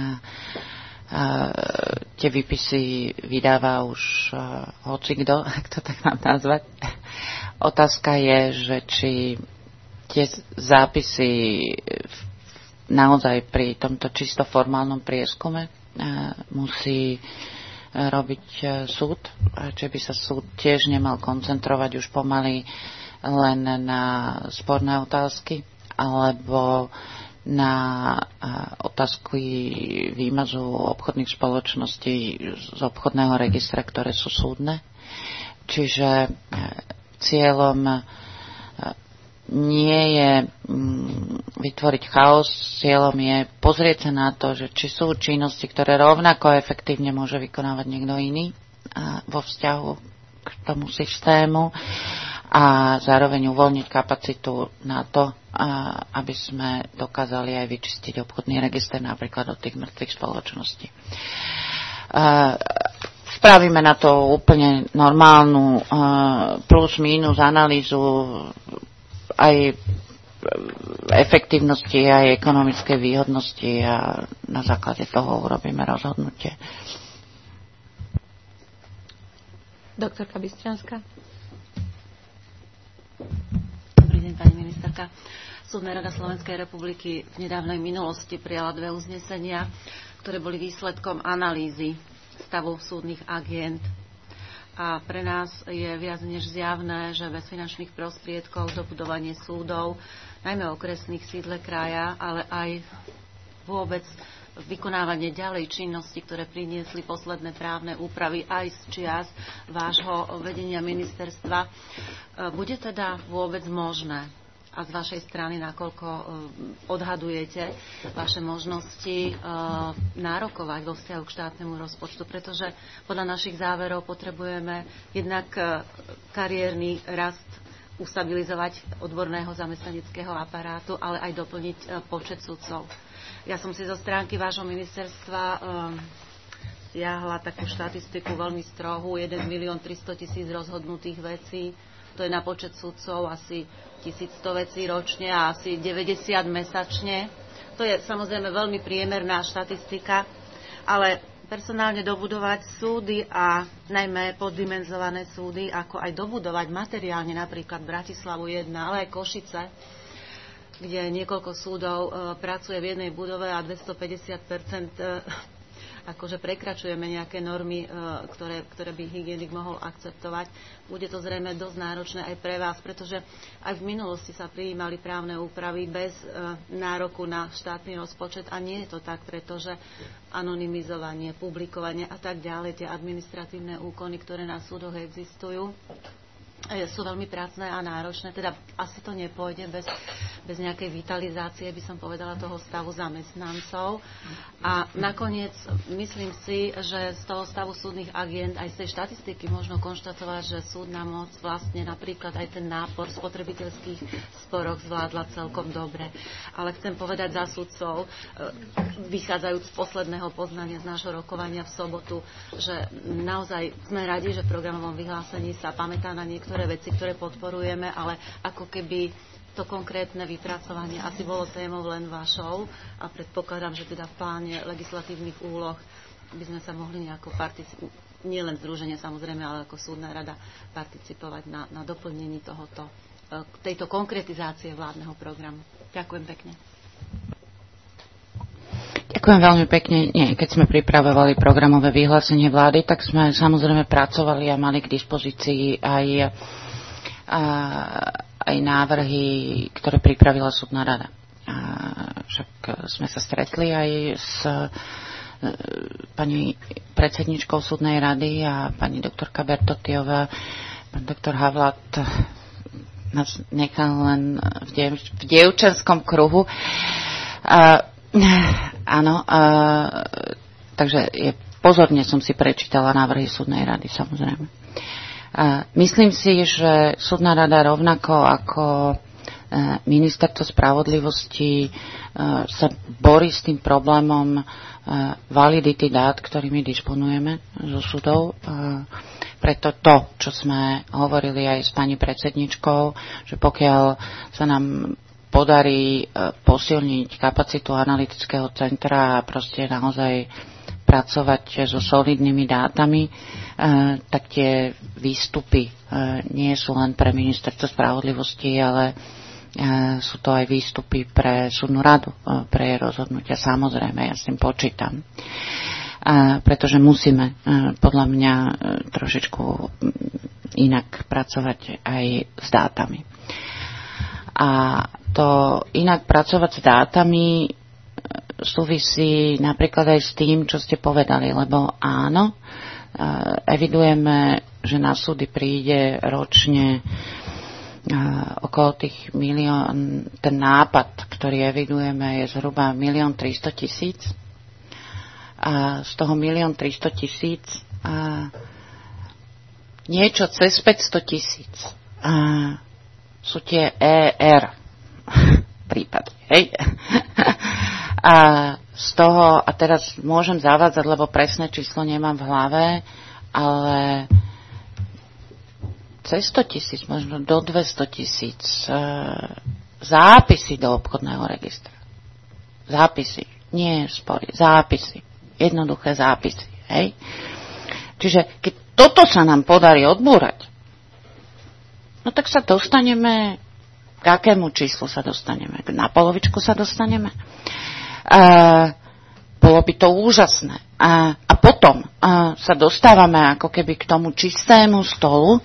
Tie výpisy vydáva už hocikdo, ak to tak mám nazvať. Otázka je, že či tie zápisy naozaj pri tomto čisto formálnom prieskume musí robiť súd, či by sa súd tiež nemal koncentrovať už pomaly len na sporné otázky, alebo na otázky výmazu obchodných spoločností z obchodného registra, ktoré sú súdne. Čiže cieľom nie je vytvoriť chaos, cieľom je pozrieť sa na to, že či sú činnosti, ktoré rovnako efektívne môže vykonávať niekto iný vo vzťahu k tomu systému, a zároveň uvoľniť kapacitu na to, aby sme dokázali aj vyčistiť obchodný register napríklad od tých mŕtvych spoločností. Spravíme na to úplne normálnu plus-minus analýzu aj efektívnosti, aj ekonomickej výhodnosti a na základe toho urobíme rozhodnutie. Doktorka Bystrianská. Dobrý deň, pani ministerka. Súdna rada Slovenskej republiky v nedávnej minulosti prijala 2 uznesenia, ktoré boli výsledkom analýzy stavu súdnych agent. A pre nás je viac než zjavné, že bez finančných prostriedkov dobudovanie súdov, najmä okresných sídle kraja, ale aj vôbec vykonávanie ďalej činnosti, ktoré priniesli posledné právne úpravy aj z čias vášho vedenia ministerstva, bude teda vôbec možné? A z vašej strany, nakoľko odhadujete vaše možnosti nárokovať vo vzťahu k štátnemu rozpočtu, pretože podľa našich záverov potrebujeme jednak kariérny rast ustabilizovať odborného zamestnaneckého aparátu, ale aj doplniť počet sudcov. Ja som si zo stránky vášho ministerstva stiahla takú štatistiku veľmi strohú, 1 300 000 rozhodnutých vecí. To je na počet sudcov asi 1100 vecí ročne a asi 90 mesačne. To je samozrejme veľmi priemerná štatistika, ale personálne dobudovať súdy a najmä poddimenzované súdy, ako aj dobudovať materiálne napríklad Bratislavu 1, ale aj Košice, kde niekoľko súdov pracuje v jednej budove a 250% akože prekračujeme nejaké normy, ktoré by hygienik mohol akceptovať. Bude to zrejme dosť náročné aj pre vás, pretože aj v minulosti sa prijímali právne úpravy bez nároku na štátny rozpočet a nie je to tak, pretože anonymizovanie, publikovanie a tak ďalej, tie administratívne úkony, ktoré na súdoch existujú, sú veľmi prácne a náročné, teda asi to nepôjde bez nejakej vitalizácie, by som povedala, toho stavu zamestnancov. A nakoniec myslím si, že z toho stavu súdnych agent aj z tej štatistiky možno konštatovať, že súdna moc vlastne napríklad aj ten nápor v spotrebiteľských sporoch zvládla celkom dobre. Ale chcem povedať za sudcov, vychádzajúc z posledného poznania z nášho rokovania v sobotu, že naozaj sme radi, že v programovom vyhlásení sa pamätá na niektoré veci, ktoré podporujeme, ale ako keby to konkrétne vypracovanie asi bolo témou len vašou a predpokladám, že teda v pláne legislatívnych úloh by sme sa mohli nejako nie len združenie samozrejme, ale ako súdna rada participovať na doplnení tejto konkretizácie vládneho programu. Ďakujem pekne. Ďakujem veľmi pekne. Nie, keď sme pripravovali programové vyhlásenie vlády, tak sme samozrejme pracovali a mali k dispozícii aj návrhy, ktoré pripravila súdna rada. Však sme sa stretli aj s pani predsedničkou súdnej rady a pani doktorka Bertottiová. Pán doktor Havlat nás nechal len v dievčenskom kruhu. Áno, takže pozorne som si prečítala návrhy súdnej rady, samozrejme. Myslím si, že súdna rada rovnako ako ministerstvo spravodlivosti sa borí s tým problémom validity dát, ktorými disponujeme zo súdov. Preto to, čo sme hovorili aj s pani predsedničkou, že pokiaľ sa nám podarí posilniť kapacitu analytického centra a proste naozaj pracovať so solidnými dátami, tak tie výstupy nie sú len pre ministerstvo spravodlivosti, ale sú to aj výstupy pre súdnu radu, pre rozhodnutia, samozrejme, ja s tým počítam. Pretože musíme podľa mňa trošičku inak pracovať aj s dátami. A to inak pracovať s dátami súvisí napríklad aj s tým, čo ste povedali, lebo áno, evidujeme, že na súdy príde ročne okolo tých milión, ten nápad, ktorý evidujeme, je zhruba 1 300 000. A z toho 1 300 000 niečo cez 500 000 sú tie ER prípady. Hej? A z toho, a teraz môžem zavádzať, lebo presné číslo nemám v hlave, ale cez 100 000, možno do 200 000 zápisy do obchodného registra. Zápisy, nie spory, zápisy. Jednoduché zápisy. Hej? Čiže keď toto sa nám podarí odbúrať, no tak sa dostaneme, k akému číslu sa dostaneme? Na polovičku sa dostaneme? Bolo by to úžasné. A potom sa dostávame ako keby k tomu čistému stolu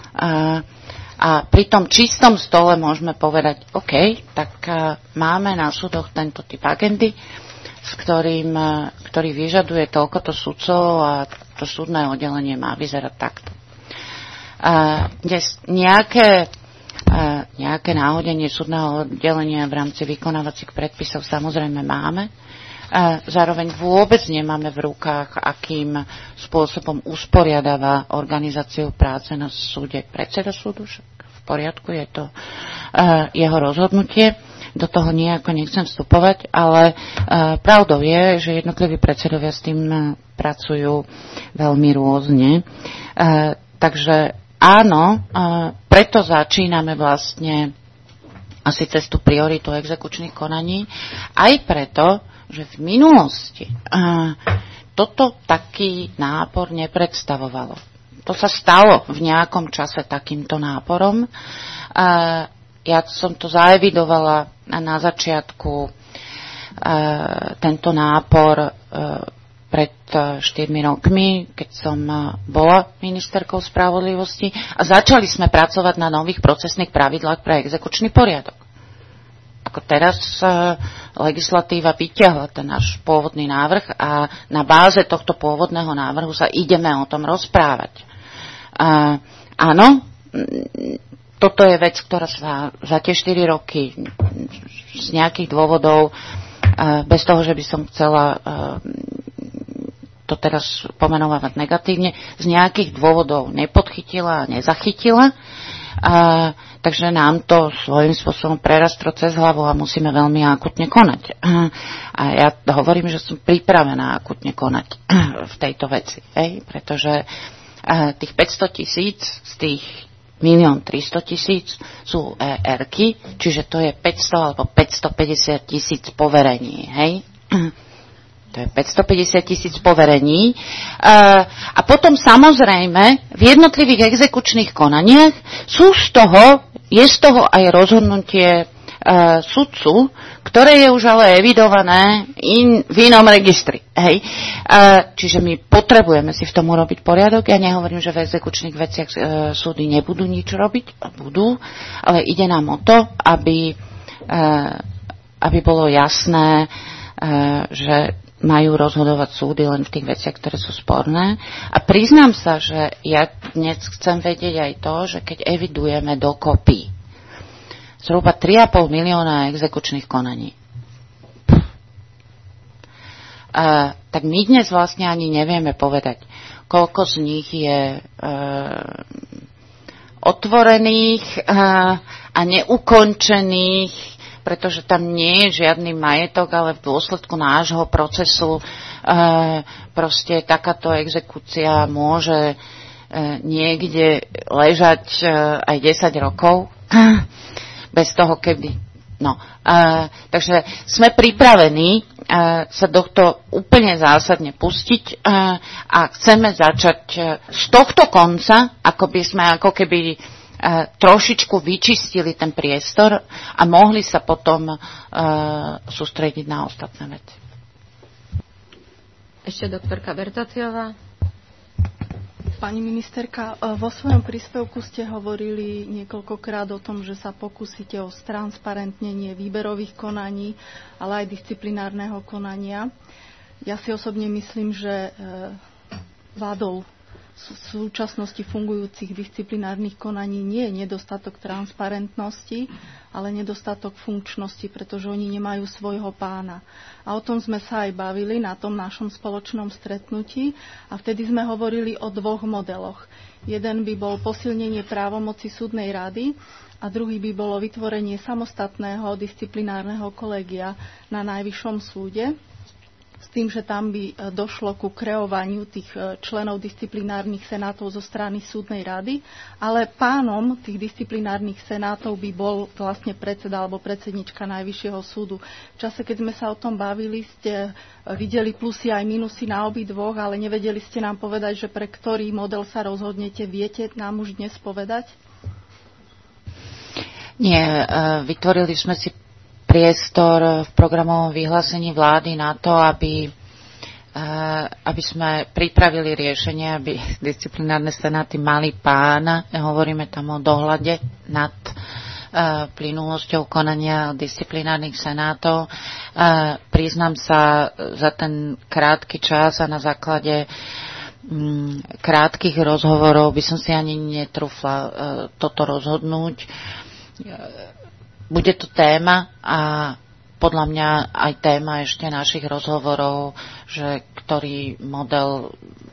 a pri tom čistom stole môžeme povedať, OK, tak máme na súdoch tento typ agendy, ktorý vyžaduje toľkoto sudcov a to súdne oddelenie má vyzerať takto. Dnes nejaké náhodenie súdneho oddelenia v rámci vykonávacích predpisov samozrejme máme. Zároveň vôbec nemáme v rukách, akým spôsobom usporiadáva organizáciu práce na súde predseda súdu. V poriadku, je to jeho rozhodnutie. Do toho nejako nechcem vstupovať, ale pravdou je, že jednotliví predsedovia s tým pracujú veľmi rôzne. Takže áno, preto začíname vlastne asi cez tú prioritu exekučných konaní, aj preto, že v minulosti toto taký nápor nepredstavovalo. To sa stalo v nejakom čase takýmto náporom. Ja som to zaevidovala na začiatku tento nápor pred 4 rokmi, keď som bola ministerkou spravodlivosti a začali sme pracovať na nových procesných pravidlách pre exekučný poriadok. Ako teraz legislatíva vyťahla ten náš pôvodný návrh a na báze tohto pôvodného návrhu sa ideme o tom rozprávať. Áno, toto je vec, ktorá sa za tie 4 roky z nejakých dôvodov, bez toho, že by som chcela to teraz pomenovať negatívne, z nejakých dôvodov nepodchytila a nezachytila. Takže nám to svojím spôsobom prerastlo cez hlavu a musíme veľmi akutne konať. A ja hovorím, že som pripravená akutne konať v tejto veci. Pretože tých 500 000 z tých 1 300 000 sú ER-ky, čiže to je 500 alebo 550 000 poverení. Hej? To je 550 000 poverení. A potom samozrejme v jednotlivých exekučných konaniach je z toho aj rozhodnutie sudcu, ktoré je už ale evidované v inom registri. Hej. Čiže my potrebujeme si v tom urobiť poriadok. Ja nehovorím, že v exekučných veciach súdy nebudú nič robiť. Budú, ale ide nám o to, aby bolo jasné, že majú rozhodovať súdy len v tých veciach, ktoré sú sporné. A priznám sa, že ja dnes chcem vedieť aj to, že keď evidujeme dokopy zhruba 3,5 milióna exekučných konaní, tak my dnes vlastne ani nevieme povedať, koľko z nich je otvorených a neukončených, pretože tam nie je žiadny majetok, ale v dôsledku nášho procesu proste takáto exekúcia môže niekde ležať aj 10 rokov bez toho, keby. Takže sme pripravení sa do toho úplne zásadne pustiť a chceme začať z tohto konca, ako by sme ako keby trošičku vyčistili ten priestor a mohli sa potom sústrediť na ostatné veci. Ešte doktorka Bertaciová. Pani ministerka, vo svojom príspevku ste hovorili niekoľkokrát o tom, že sa pokúsite o stransparentnenie výberových konaní, ale aj disciplinárneho konania. Ja si osobne myslím, že vádou v súčasnosti fungujúcich disciplinárnych konaní nie je nedostatok transparentnosti, ale nedostatok funkčnosti, pretože oni nemajú svojho pána. A o tom sme sa aj bavili na tom našom spoločnom stretnutí a vtedy sme hovorili o dvoch modeloch. Jeden by bol posilnenie právomoci súdnej rady a druhý by bolo vytvorenie samostatného disciplinárneho kolegia na Najvyššom súde, s tým, že tam by došlo ku kreovaniu tých členov disciplinárnych senátov zo strany súdnej rady, ale pánom tých disciplinárnych senátov by bol vlastne predseda alebo predsednička Najvyššieho súdu. V čase, keď sme sa o tom bavili, ste videli plusy aj minusy na obidvoch, ale nevedeli ste nám povedať, že pre ktorý model sa rozhodnete. Viete nám už dnes povedať? Nie, vytvorili sme si priestor v programovom vyhlásení vlády na to, aby sme pripravili riešenie, aby disciplinárne senáty mali pána. Hovoríme tam o dohľade nad plynulosťou konania disciplinárnych senátov. Priznám sa, za ten krátky čas a na základe krátkych rozhovorov by som si ani netrúfla toto rozhodnúť. Bude to téma a podľa mňa aj téma ešte našich rozhovorov, že ktorý model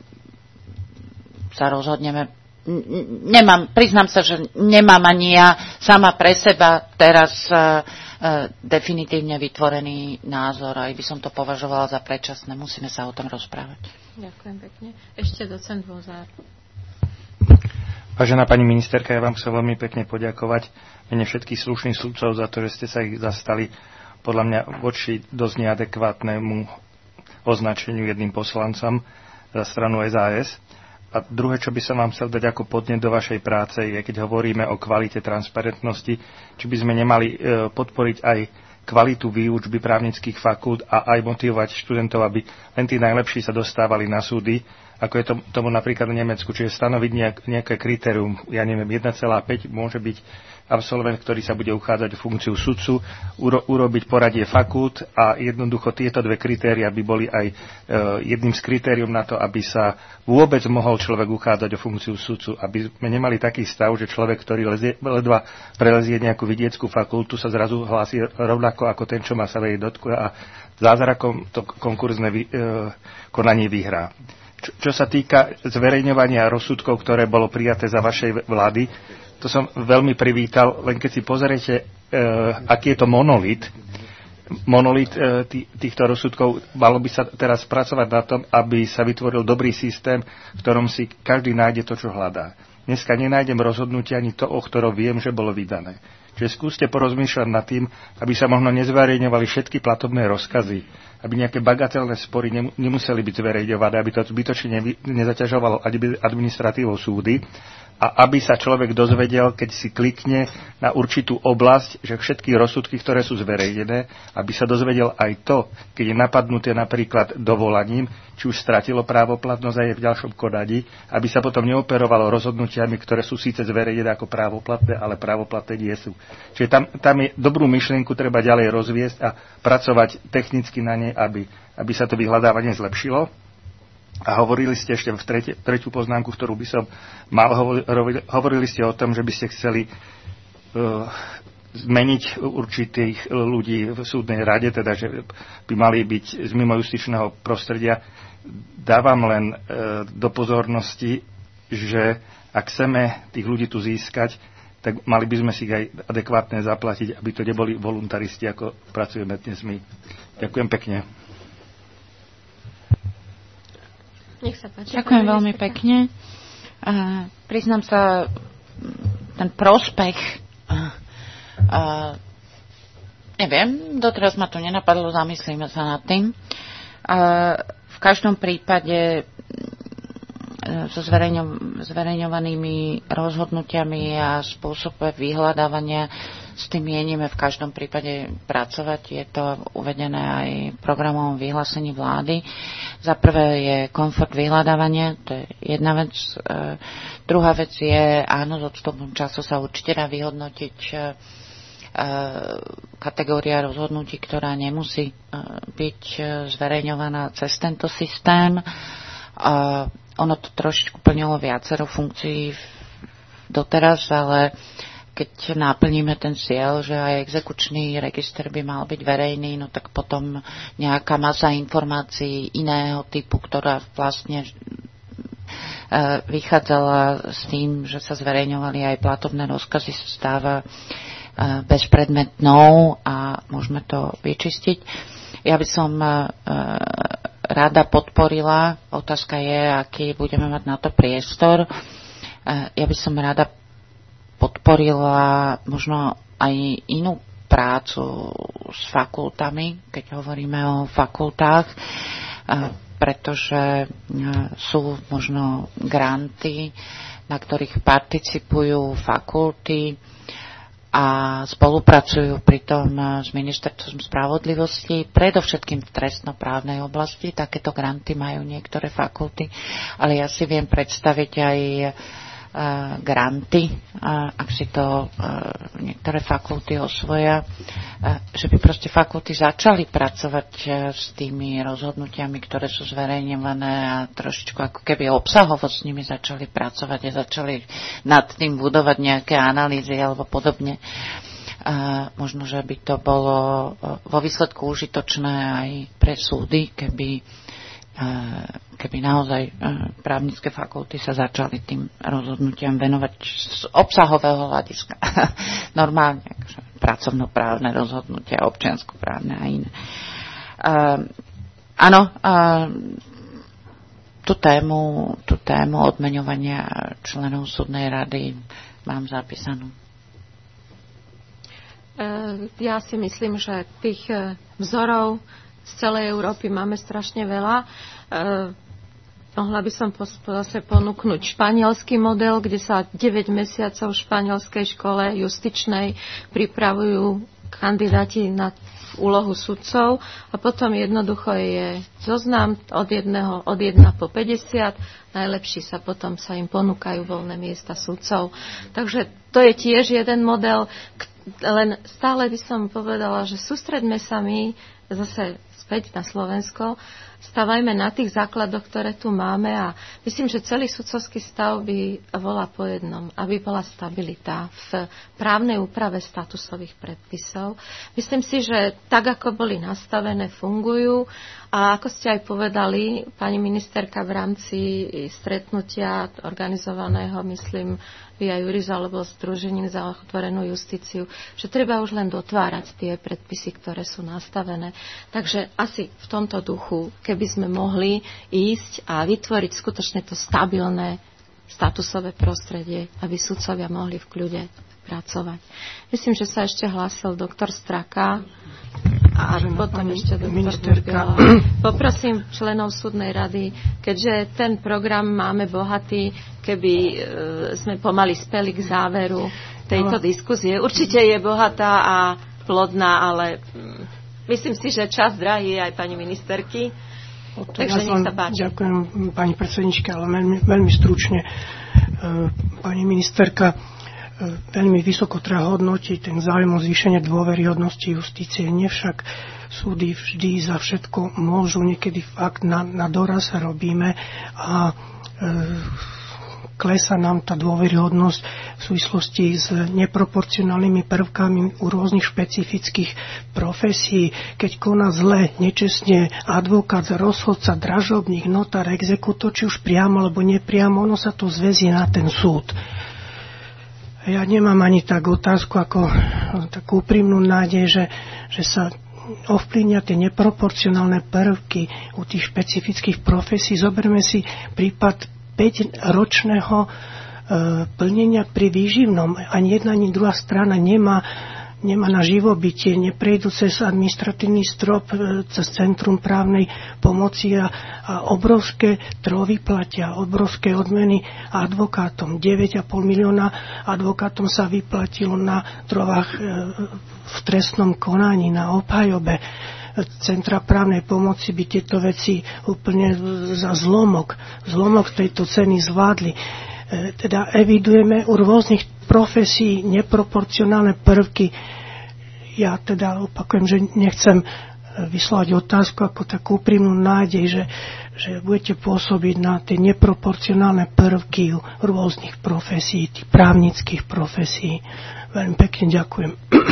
sa rozhodneme. Priznám sa, že nemám ani ja sama pre seba teraz definitívne vytvorený názor, aj by som to považovala za predčasné. Musíme sa o tom rozprávať. Ďakujem pekne. Ešte docent Dvozár. Vážená pani ministerka, ja vám chcem veľmi pekne poďakovať mene všetkých slušných sudcov za to, že ste sa ich zastali podľa mňa voči dosť neadekvátnemu označeniu jedným poslancom za stranu SAS. A druhé, čo by som vám chcel dať ako podnet do vašej práce, je, keď hovoríme o kvalite transparentnosti, či by sme nemali podporiť aj kvalitu výučby právnických fakult a aj motivovať študentov, aby len tí najlepší sa dostávali na súdy, ako je tomu napríklad v Nemecku, čiže stanoviť nejaké kritérium, ja neviem, 1,5 môže byť absolvent, ktorý sa bude uchádzať o funkciu sudcu, urobiť poradie fakult a jednoducho tieto dve kritéria by boli aj jedným z kritérium na to, aby sa vôbec mohol človek uchádzať o funkciu sudcu, aby sme nemali taký stav, že človek, ktorý ledva prelezie nejakú vidieckú fakultu, sa zrazu hlási rovnako ako ten, čo má sa jej dotku a zázrakom to konkurzné konanie vyhrá. Čo sa týka zverejňovania rozsudkov, ktoré bolo prijaté za vašej vlády, to som veľmi privítal, len keď si pozriete, aký je to monolit týchto rozsudkov, malo by sa teraz pracovať na tom, aby sa vytvoril dobrý systém, v ktorom si každý nájde to, čo hľadá. Dneska nenájdem rozhodnutie ani to, o ktorom viem, že bolo vydané. Čiže skúste porozmýšľať nad tým, aby sa možno nezverejňovali všetky platobné rozkazy, aby nejaké bagatelné spory nemuseli byť zverejňované, aby to zbytočne nezaťažovalo administratívou súdy a aby sa človek dozvedel, keď si klikne na určitú oblasť, že všetky rozsudky, ktoré sú zverejnené, aby sa dozvedel aj to, keď je napadnuté napríklad dovolaním, či už stratilo právoplatnosť aj v ďalšom konaní, aby sa potom neoperovalo rozhodnutiami, ktoré sú síce zverejnené ako právoplatné, ale právoplatné nie sú. Čiže tam je dobrú myšlienku treba ďalej rozviesť a pracovať technicky na nej, aby sa to vyhľadávanie zlepšilo. A hovorili ste ešte v tretiu poznámku, ktorú by som mal, hovorili ste o tom, že by ste chceli zmeniť určitých ľudí v súdnej rade, teda že by mali byť z mimojustičného prostredia. Dávam len do pozornosti, že ak chceme tých ľudí tu získať, tak mali by sme si aj adekvátne zaplatiť, aby to neboli voluntaristi, ako pracujeme dnes my. Ďakujem pekne. Nech sa páči. Ďakujem veľmi pekne. Priznám sa, ten prospech, neviem, doteraz ma to nenapadlo, zamyslíme sa nad tým. V každom prípade so zverejňovanými rozhodnutiami a spôsobe vyhľadávania s tým mienime v každom prípade pracovať. Je to uvedené aj v programovom vyhlásení vlády. Za prvé je komfort vyhľadávania, to je jedna vec. Druhá vec je, áno, s odstupom času sa určite dá vyhodnotiť kategória rozhodnutí, ktorá nemusí byť zverejňovaná cez tento systém. Ono to trošičku plnilo viacero funkcií doteraz, ale keď naplníme ten cieľ, že aj exekučný register by mal byť verejný, no tak potom nejaká masa informácií iného typu, ktorá vlastne vychádzala s tým, že sa zverejňovali aj platobné rozkazy, sa stáva bezpredmetnou a môžeme to vyčistiť. Ja by som rada podporila, otázka je, aký budeme mať na to priestor. Ja by som rada podporila možno aj inú prácu s fakultami, keď hovoríme o fakultách, pretože sú možno granty, na ktorých participujú fakulty a spolupracujú pritom s Ministerstvom spravodlivosti, predovšetkým v trestnoprávnej oblasti. Takéto granty majú niektoré fakulty, ale ja si viem predstaviť aj granty, ak si to niektoré fakulty osvoja, že by proste fakulty začali pracovať s tými rozhodnutiami, ktoré sú zverejňované a trošičku ako keby obsahovo s nimi začali pracovať a začali nad tým budovať nejaké analýzy alebo podobne. Možno, že by to bolo vo výsledku užitočné aj pre súdy, keby naozaj právnické fakulty sa začali tým rozhodnutiam venovať z obsahového hľadiska. Normálne, pracovnoprávne rozhodnutia, občianskoprávne a iné. Áno, tú tému odmeňovania členov súdnej rady mám zapísanú. Ja si myslím, že tých vzorov z celej Európy máme strašne veľa. Mohla by som zase ponúknuť španielský model, kde sa 9 mesiacov v španielskej škole justičnej pripravujú kandidáti na úlohu sudcov a potom jednoducho je zoznam od 1 po 50. Najlepší sa potom sa im ponúkajú voľné miesta sudcov. Takže to je tiež jeden model, len stále by som povedala, že sústreďme sa my zase späť na Slovensko, stavajme na tých základoch, ktoré tu máme a myslím, že celý sudcovský stav by volá po jednom, aby bola stabilita v právnej úprave statusových predpisov. Myslím si, že tak, ako boli nastavené, fungujú a ako ste aj povedali, pani ministerka, v rámci stretnutia organizovaného, myslím, Via Juris alebo Združením za otvorenú justíciu, že treba už len dotvárať tie predpisy, ktoré sú nastavené. Takže asi v tomto duchu, keby sme mohli ísť a vytvoriť skutočne to stabilné statusové prostredie, aby sudcovia mohli v kľude pracovať. Myslím, že sa ešte hlásil doktor Straka a potom ešte doktor Biela. Poprosím členov súdnej rady, keďže ten program máme bohatý, keby sme pomaly speli k záveru tejto diskusie. Určite je bohatá a plodná, ale myslím si, že čas drahý aj pani ministerky. Takže nech sa páči. Ďakujem pani predsednička, ale veľmi stručne. Pani ministerka, veľmi vysoko treba hodnotiť ten záujem o zvýšenie dôveryhodnosti justície. Nevšak súdy vždy za všetko môžu, niekedy fakt na doraz robíme a klesá nám tá dôveryhodnosť v súvislosti s neproporcionálnymi prvkami u rôznych špecifických profesí. Keď koná zle, nečestne advokát, rozhodca, dražobník, notár, exekútor, či už priamo alebo nepriamo, ono sa to zväzie na ten súd. Ja nemám ani tak otázku, ako takú úprimnú nádej, že sa ovplyvnia tie neproporcionálne prvky u tých špecifických profesí. Zoberme si prípad 5-ročného plnenia pri výživnom. Ani jedna, ani druhá strana nemá nemá na živobytie, neprejdú cez administratívny strop, cez Centrum právnej pomoci a obrovské trovy platia, obrovské odmeny advokátom. 9,5 milióna advokátom sa vyplatilo na trovách v trestnom konaní, na obhajobe. Centra právnej pomoci by tieto veci úplne za zlomok tejto ceny zvládli. Teda evidujeme u rôznych profesí neproporcionálne prvky. Ja teda opakujem, že nechcem vyslovať otázku ako takú úprimnú nádej, že budete pôsobiť na tie neproporcionálne prvky u rôznych profesí, tých právnických profesí. Veľmi pekne ďakujem.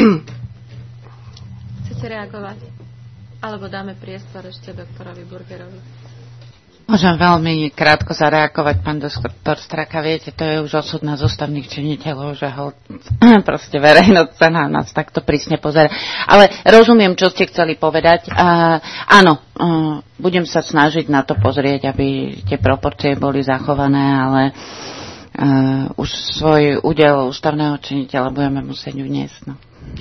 Chcete reagovať? Alebo dáme priestor ešte doktorovi Burgerovi? Môžem veľmi krátko zareagovať, pán doktor Straka. Viete, to je už osud na zostavných činiteľov, že proste verejnosť sa na nás takto prísne pozerá. Ale rozumiem, čo ste chceli povedať. Áno, budem sa snažiť na to pozrieť, aby tie proporcie boli zachované, ale už svoj údel ústavného činiteľa budeme musieť uniesť. No.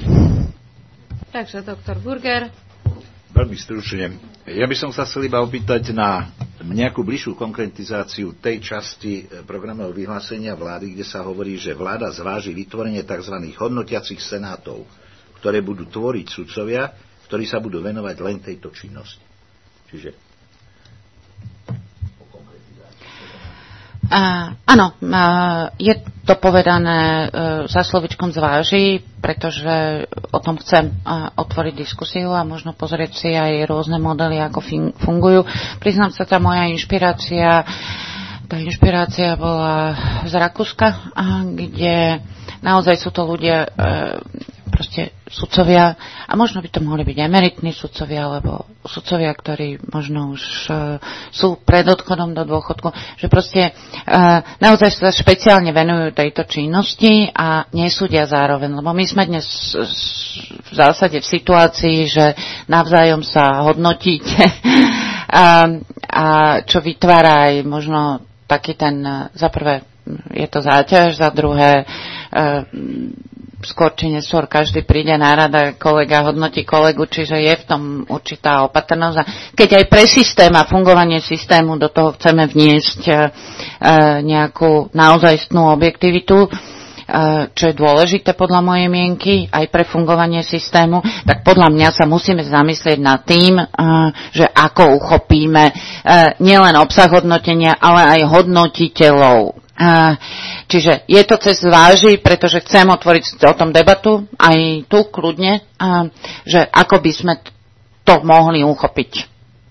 Takže doktor Burger. Veľmi stručne. Ja by som sa chcel iba opýtať na nejakú bližšiu konkretizáciu tej časti programového vyhlásenia vlády, kde sa hovorí, že vláda zváži vytvorenie tzv. Hodnotiacich senátov, ktoré budú tvoriť sudcovia, ktorí sa budú venovať len tejto činnosti. Čiže... Áno, je to povedané za slovičkom zváži, pretože o tom chcem otvoriť diskusiu a možno pozrieť si aj rôzne modely, ako fungujú. Priznám sa, tá moja inšpirácia bola z Rakúska, kde naozaj sú to ľudia, proste sudcovia, a možno by to mohli byť emeritní sudcovia, alebo sudcovia, ktorí možno už sú pred odchodom do dôchodku, že proste naozaj sa špeciálne venujú tejto činnosti a nesúdia zároveň, lebo my sme dnes v zásade v situácii, že navzájom sa hodnotíte a čo vytvára aj možno taký ten, za prvé je to záťaž, za druhé skôr či neskôr každý príde na rad a kolega hodnotí kolegu, čiže je v tom určitá opatrnosť. A keď aj pre systém a fungovanie systému do toho chceme vniesť nejakú naozajstnú objektivitu, čo je dôležité podľa mojej mienky aj pre fungovanie systému, tak podľa mňa sa musíme zamyslieť nad tým, že ako uchopíme nielen obsah hodnotenia, ale aj hodnotiteľov. Čiže je to cez zváži, pretože chcem otvoriť o tom debatu aj tu kľudne, že ako by sme to mohli uchopiť.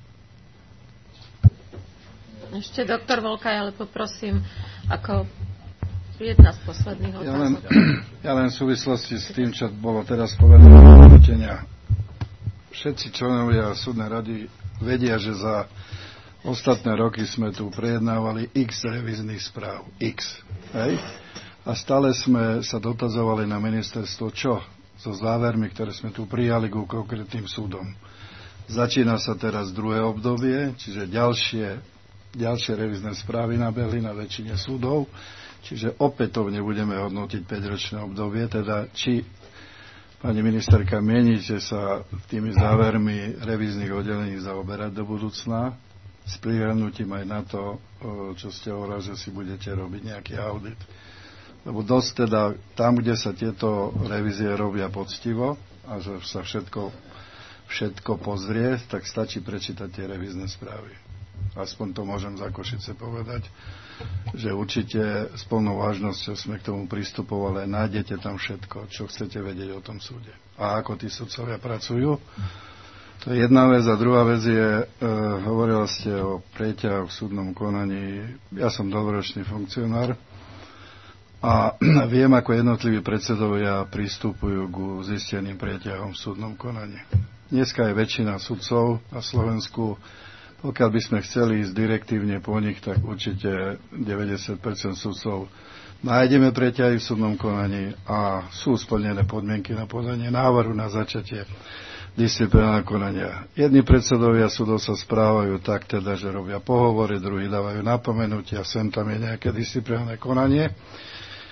Ešte doktor Volkaj, ale poprosím, ako jedna z posledných otázok. Ja len v súvislosti s tým, čo bolo teraz povedané hodnotenia. Všetci členovia súdnej rady vedia, že za ostatné roky sme tu prejednávali x revíznych správ. X. Hej? A stále sme sa dotazovali na ministerstvo, čo so závermi, ktoré sme tu prijali ku konkrétnym súdom. Začína sa teraz druhé obdobie, čiže ďalšie revízne správy nabehli na väčšine súdov, čiže opätovne budeme hodnotiť 5-ročné obdobie, teda či, pani ministerka, mienite sa tými závermi revíznych oddelení zaoberať do budúcna, s prihľadnutím aj na to, čo ste hovorili, že si budete robiť nejaký audit. Lebo dosť teda tam, kde sa tieto revízie robia poctivo a že sa všetko pozrie, tak stačí prečítať tie revízne správy. Aspoň to môžem za Košice povedať, že určite s plnou vážnosťou sme k tomu pristupovali, nájdete tam všetko, čo chcete vedieť o tom súde. A ako tí sudcovia pracujú. To je jedna vec. A druhá vec je, hovorila ste o prieťahoch v súdnom konaní. Ja som dlhoročný funkcionár a viem, ako jednotliví predsedovia pristupujú k zisteným prieťahom v súdnom konaní. Dneska je väčšina sudcov na Slovensku. Pokiaľ by sme chceli ísť direktívne po nich, tak určite 90% sudcov nájdeme prieťahy v súdnom konaní a sú splnené podmienky na podanie návrhu na začatie disciplinárneho konania. Jedni predsedovia súdov sa správajú tak teda, že robia pohovory, druhí dávajú napomenutia, sem tam je nejaké disciplinárne konanie.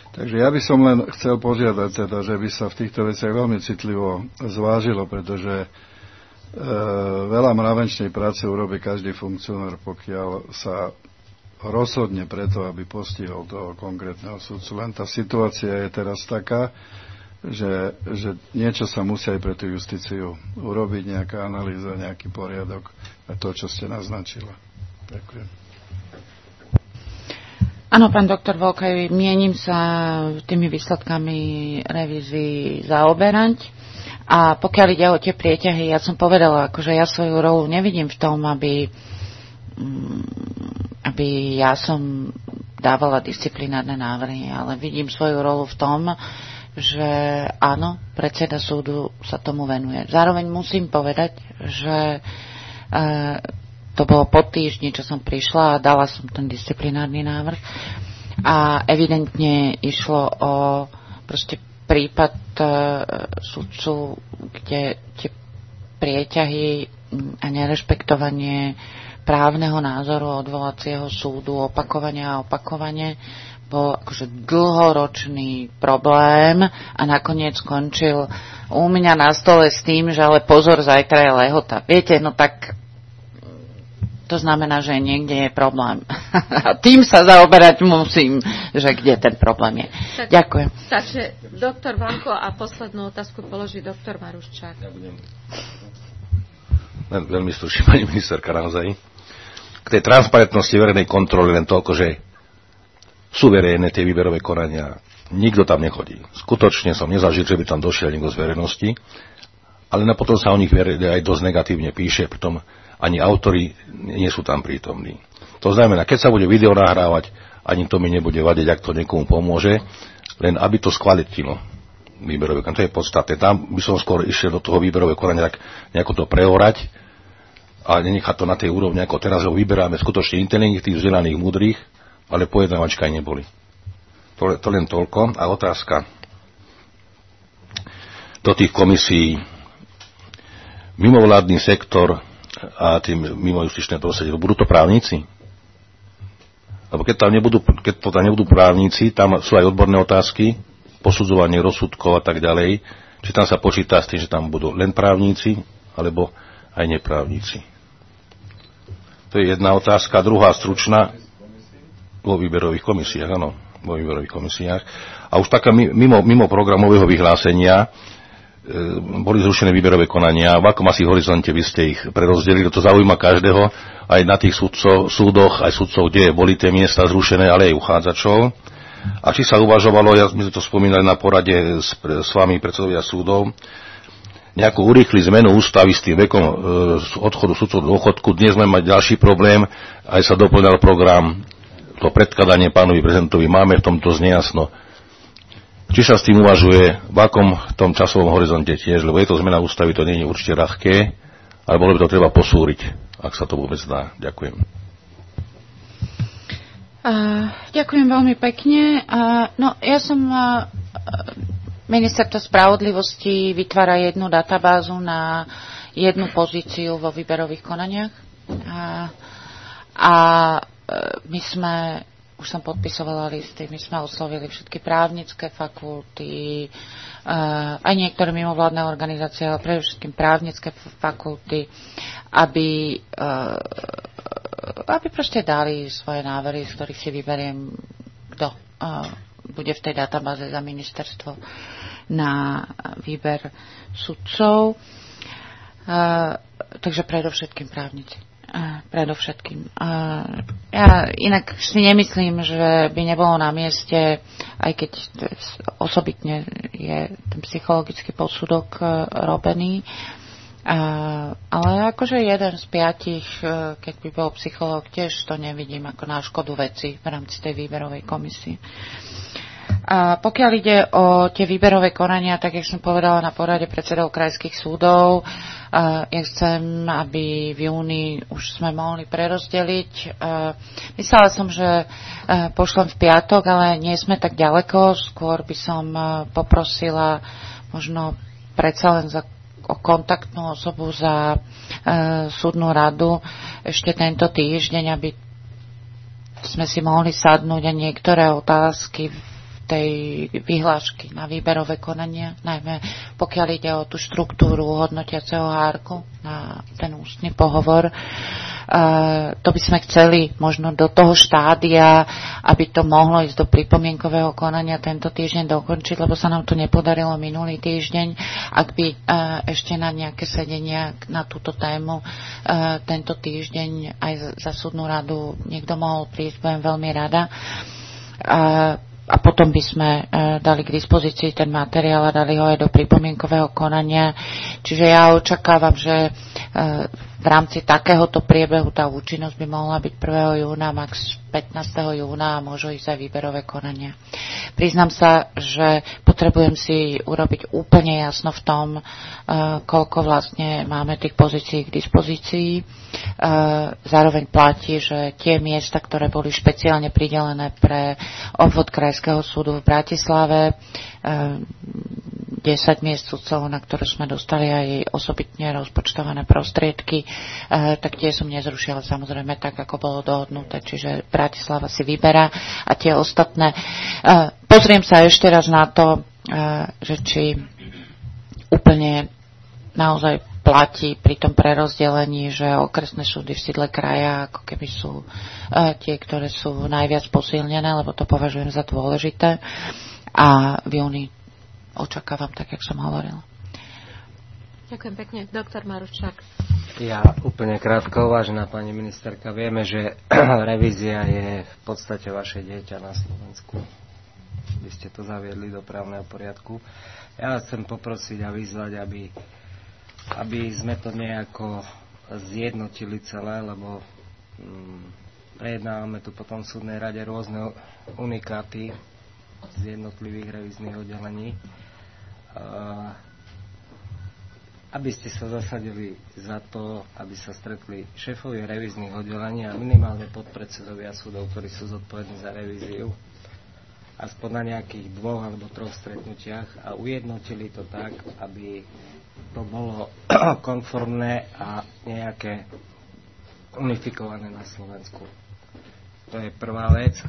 Takže ja by som len chcel požiadať teda, že by sa v týchto veciach veľmi citlivo zvážilo, pretože veľa mravenčnej práce urobí každý funkcionár, pokiaľ sa rozhodne preto, aby postihol toho konkrétneho sudcu. Len tá situácia je teraz taká, že niečo sa musí aj pre tú justíciu urobiť, nejaká analýza, nejaký poriadok a to, čo ste naznačila. Ďakujem. Áno, pán doktor Volkaj, mienim sa tými výsledkami revízií zaoberať. A pokiaľ ide o tie prieťahy, ja som povedala, akože ja svoju rolu nevidím v tom, aby ja som dávala disciplinárne návrhy, ale vidím svoju rolu v tom, že áno, predseda súdu sa tomu venuje. Zároveň musím povedať, že to bolo po týždni, čo som prišla a dala som ten disciplinárny návrh a evidentne išlo o proste prípad sudcu, kde tie prieťahy a nerešpektovanie právneho názoru odvolacieho súdu opakovane bol akože dlhoročný problém a nakoniec skončil u mňa na stole s tým, že ale pozor, zajtra je lehota. Viete, no tak to znamená, že niekde je problém. A tým sa zaoberať musím, že kde ten problém je. Tak, ďakujem. Takže doktor Vanko a poslednú otázku položí doktor Maruščák. Ja budem veľmi stručne, pani ministerka, naozaj. K tej transparentnosti verejnej kontroly len toľko, že sú verejné tie výberové konania. Nikto tam nechodí. Skutočne som nezažil, že by tam došiel niekto z verejnosti, ale potom sa o nich aj dosť negatívne píše, pritom ani autori nie sú tam prítomní. To znamená, keď sa bude video nahrávať, ani to mi nebude vadiť, ak to niekomu pomôže, len aby to skvalitilo výberové konanie. To je podstatné. Tam by som skôr išiel do toho výberového konania, tak nejako to preorať a nenechať to na tej úrovni, ako teraz ho vyberáme skutočne inteligentných, vzdelaných, múdrych, ale pojednávačka aj neboli. To len toľko. A otázka do tých komisí. Mimovládny sektor a tým mimojustičné prostredie. Budú to právnici? Lebo keď to tam nebudú právnici, tam sú aj odborné otázky, posudzovanie rozsudkov a tak ďalej. Či tam sa počíta s tým, že tam budú len právnici, alebo aj neprávnici. To je jedna otázka. Druhá stručná. Vo výberových komisiách, áno, vo výberových komisiách. A už taká mimo programového vyhlásenia boli zrušené výberové konania. V akom asi horizonte by ste ich prerozdelili? To zaujíma každého, aj na tých súdoch, aj sudcov, kde boli tie miesta zrušené, ale aj uchádzačov. A či sa uvažovalo, my sme to spomínali na porade s vami, predsedovia súdov, nejakú urýchli zmenu ústavy s tým vekom odchodu sudcov do dôchodku. Dnes sme mať ďalší problém, aj sa doplňal program. To predkladanie pánovi prezidentovi máme v tomto znejasno. Či sa s tým uvažuje, v akom tom časovom horizonte tiež, lebo je to zmena ústavy, to nie je určite ľahké, ale bolo by to treba posúriť, ak sa to vôbec dá. Ďakujem. Ďakujem veľmi pekne. Ja som ministerstvo spravodlivosti vytvára jednu databázu na jednu pozíciu vo výberových konaniach. A my sme, už som podpisovala listy, my sme oslovili všetky právnické fakulty, aj niektoré mimovládne organizácie, ale predovšetkým právnické fakulty, aby proste dali svoje návrhy, z ktorých si vyberiem, kto bude v tej databáze za ministerstvo na výber sudcov. Takže predovšetkým právnici. Predovšetkým. Ja inak si nemyslím, že by nebolo na mieste, aj keď osobitne je ten psychologický posudok robený, ale akože jeden z 5, keď by bol psychológ, tiež to nevidím ako na škodu veci v rámci tej výberovej komisie. A pokiaľ ide o tie výberové konania, tak jak som povedala na porade predsedov krajských súdov, ja chcem, aby v júni už sme mohli prerozdeliť. Myslela som, že pošlem v piatok, ale nie sme tak ďaleko. Skôr by som poprosila možno predsa len o kontaktnú osobu za súdnu radu ešte tento týždeň, aby sme si mohli sadnúť a niektoré otázky v tej vyhlášky na výberové konania, najmä pokiaľ ide o tú štruktúru hodnotiaceho hárku na ten ústny pohovor. To by sme chceli možno do toho štádia, aby to mohlo ísť do pripomienkového konania tento týždeň dokončiť, lebo sa nám to nepodarilo minulý týždeň. Ak by ešte na nejaké sedenia na túto tému tento týždeň aj za súdnu radu niekto mohol prísť, budem veľmi rada. A potom by sme dali k dispozícii ten materiál a dali ho aj do pripomienkového konania. Čiže ja očakávam, že v rámci takéhoto priebehu tá účinnosť by mohla byť 1. júna, max 15. júna a môžu ísť aj výberové konania. Priznám sa, že potrebujem si urobiť úplne jasno v tom, koľko vlastne máme tých pozícií k dispozícii. Zároveň platí, že tie miesta, ktoré boli špeciálne pridelené pre obvod Krajského súdu v Bratislave, 10 miest sudcov, na ktoré sme dostali aj osobitne rozpočtované prostriedky, tak tie som nezrušila samozrejme tak, ako bolo dohodnuté, čiže Bratislava si vyberá a tie ostatné. Pozriem sa ešte raz na to, že či úplne naozaj platí pri tom prerozdelení, že okresné súdy v sídle kraja ako keby sú tie, ktoré sú najviac posilnené, lebo to považujem za dôležité. A v júni očakávam, tak, jak som hovorila. Ďakujem pekne. Doktor Maruščák. Ja úplne krátko, vážená pani ministerka, vieme, že revízia je v podstate vaše dieťa na Slovensku. Vy ste to zaviedli do právneho poriadku. Ja vás chcem poprosiť a vyzvať, aby sme to nejako zjednotili celé, lebo prejednávame tu potom v súdnej rade rôzne unikáty z jednotlivých revíznych oddelení. Aby ste sa zasadili za to, aby sa stretli šéfovia revíznych oddelení a minimálne podpredsedovia súdov, ktorí sú zodpovední za revíziu, aspoň na nejakých 2 alebo 3 stretnutiach a ujednotili to tak, aby to bolo konformné a nejaké unifikované na Slovensku. To je prvá vec.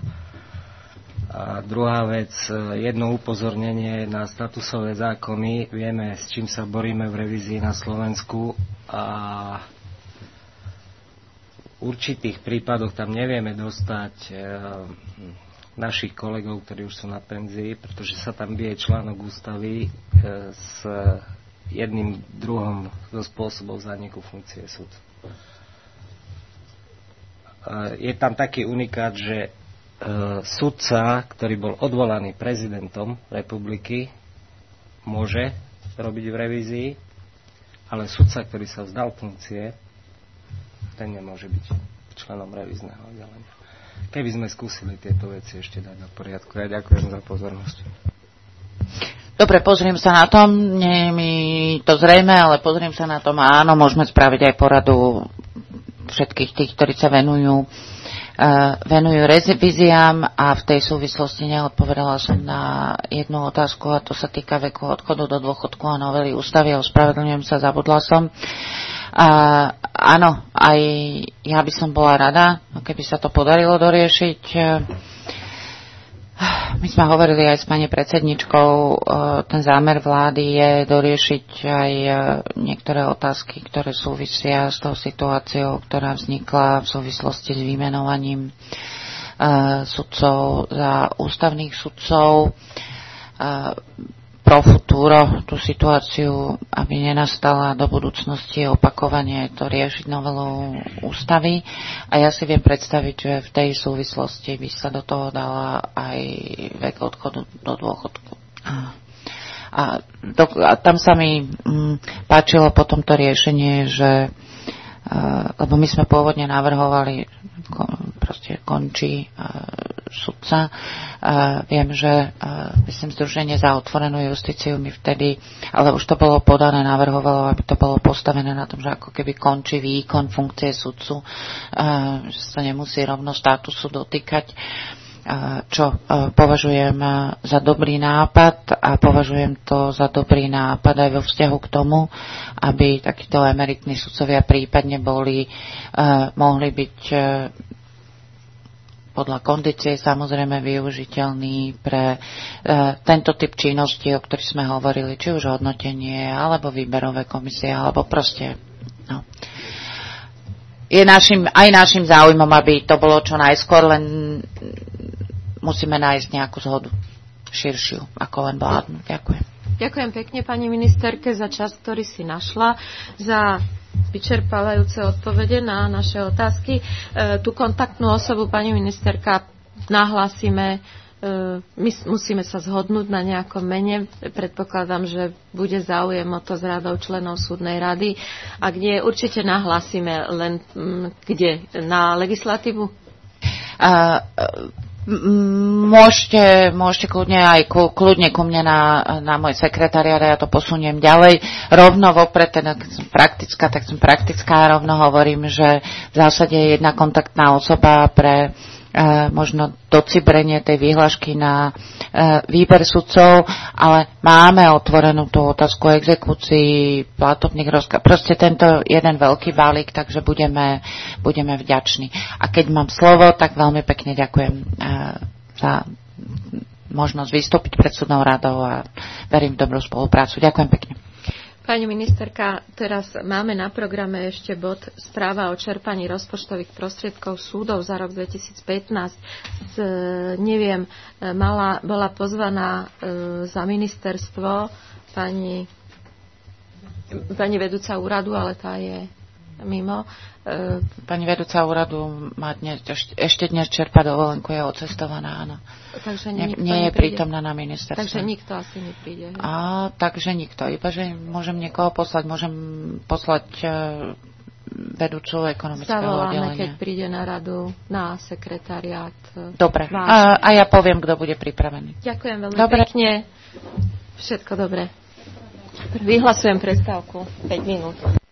A druhá vec, jedno upozornenie na statusové zákony. Vieme, s čím sa boríme v revízii na Slovensku a v určitých prípadoch tam nevieme dostať našich kolegov, ktorí už sú na penzii, pretože sa tam bije článok ústavy s jedným druhom zo spôsobov zániku funkcie sudcu. Je tam taký unikát, že sudca, ktorý bol odvolaný prezidentom republiky, môže robiť v revízii, ale sudca, ktorý sa vzdal funkcie, ten nemôže byť členom revízneho oddelenia. Keby sme skúsili tieto veci ešte dať do poriadku. Ja ďakujem za pozornosť. Dobre, pozriem sa na tom, nie je mi to zrejme, ale pozriem sa na tom a áno, môžeme spraviť aj poradu všetkých tých, ktorí sa venujú revíziám a v tej súvislosti neodpovedala som na jednu otázku a to sa týka veku odchodu do dôchodku a novely ústavy. Ospravedlňujem sa, zabudla som. Áno, aj ja by som bola rada, keby sa to podarilo doriešiť. My sme hovorili aj s pani predsedničkou, ten zámer vlády je doriešiť aj niektoré otázky, ktoré súvisia s tou situáciou, ktorá vznikla v súvislosti s vymenovaním sudcov za ústavných sudcov. Pro futuro tú situáciu, aby nenastala do budúcnosti opakovane, to riešiť novelou ústavy. A ja si viem predstaviť, že v tej súvislosti by sa do toho dala aj vek odchodu do dôchodku. A tam sa mi páčilo potom to riešenie, že lebo my sme pôvodne navrhovali proste končí sudca. Viem, že myslím, Združenie za otvorenú justíciu mi vtedy, ale už to bolo podané, navrhovalo, aby to bolo postavené na tom, že ako keby končí výkon funkcie sudcu, že sa nemusí rovno statusu dotýkať, čo považujem za dobrý nápad a považujem to za dobrý nápad aj vo vzťahu k tomu, aby takíto emeritní sudcovia prípadne mohli byť podľa kondície samozrejme využiteľný pre tento typ činnosti, o ktorých sme hovorili, či už hodnotenie, alebo výberové komisie, alebo proste... No. Je aj našim záujmom, aby to bolo čo najskôr, len musíme nájsť nejakú zhodu širšiu, ako len vládnu. Ďakujem. Ďakujem pekne pani ministerke za čas, ktorý si našla, za vyčerpávajúce odpovede na naše otázky. Tú kontaktnú osobu, pani ministerka, nahlásime, my musíme sa zhodnúť na nejakom mene. Predpokladám, že bude záujem o to s radou členov súdnej rady. Ak nie, určite nahlásime, len kde? Na legislatívu? Môžete kľudne ku mne na môj sekretariát, ja to posuniem ďalej. Rovno vopred, teda keď som praktická, tak som praktická, rovno hovorím, že v zásade je jedna kontaktná osoba pre možno docibrenie tej výhlášky na výber sudcov, ale máme otvorenú tú otázku exekúcií, platobných rozkazov, proste tento jeden veľký balík, takže budeme vďační. A keď mám slovo, tak veľmi pekne ďakujem za možnosť vystúpiť pred súdnou radou a verím v dobrú spoluprácu. Ďakujem pekne. Pani ministerka, teraz máme na programe ešte bod správa o čerpaní rozpočtových prostriedkov súdov za rok 2015. Bola pozvaná za ministerstvo pani vedúca úradu, ale tá je mimo. Pani vedúca úradu má ešte dnes čerpa dovolenku, je odcestovaná, áno. Takže nie je prítomná na ministerstve. Takže nikto asi nepríde. Takže nikto. Iba, že môžem niekoho poslať. Môžem poslať vedúcu ekonomického oddelenia. Zavoláme, keď príde na radu, na sekretariát. Dobre. A ja poviem, kto bude pripravený. Ďakujem veľmi pekne. Všetko dobre. Vyhlasujem prestávku 5 minút.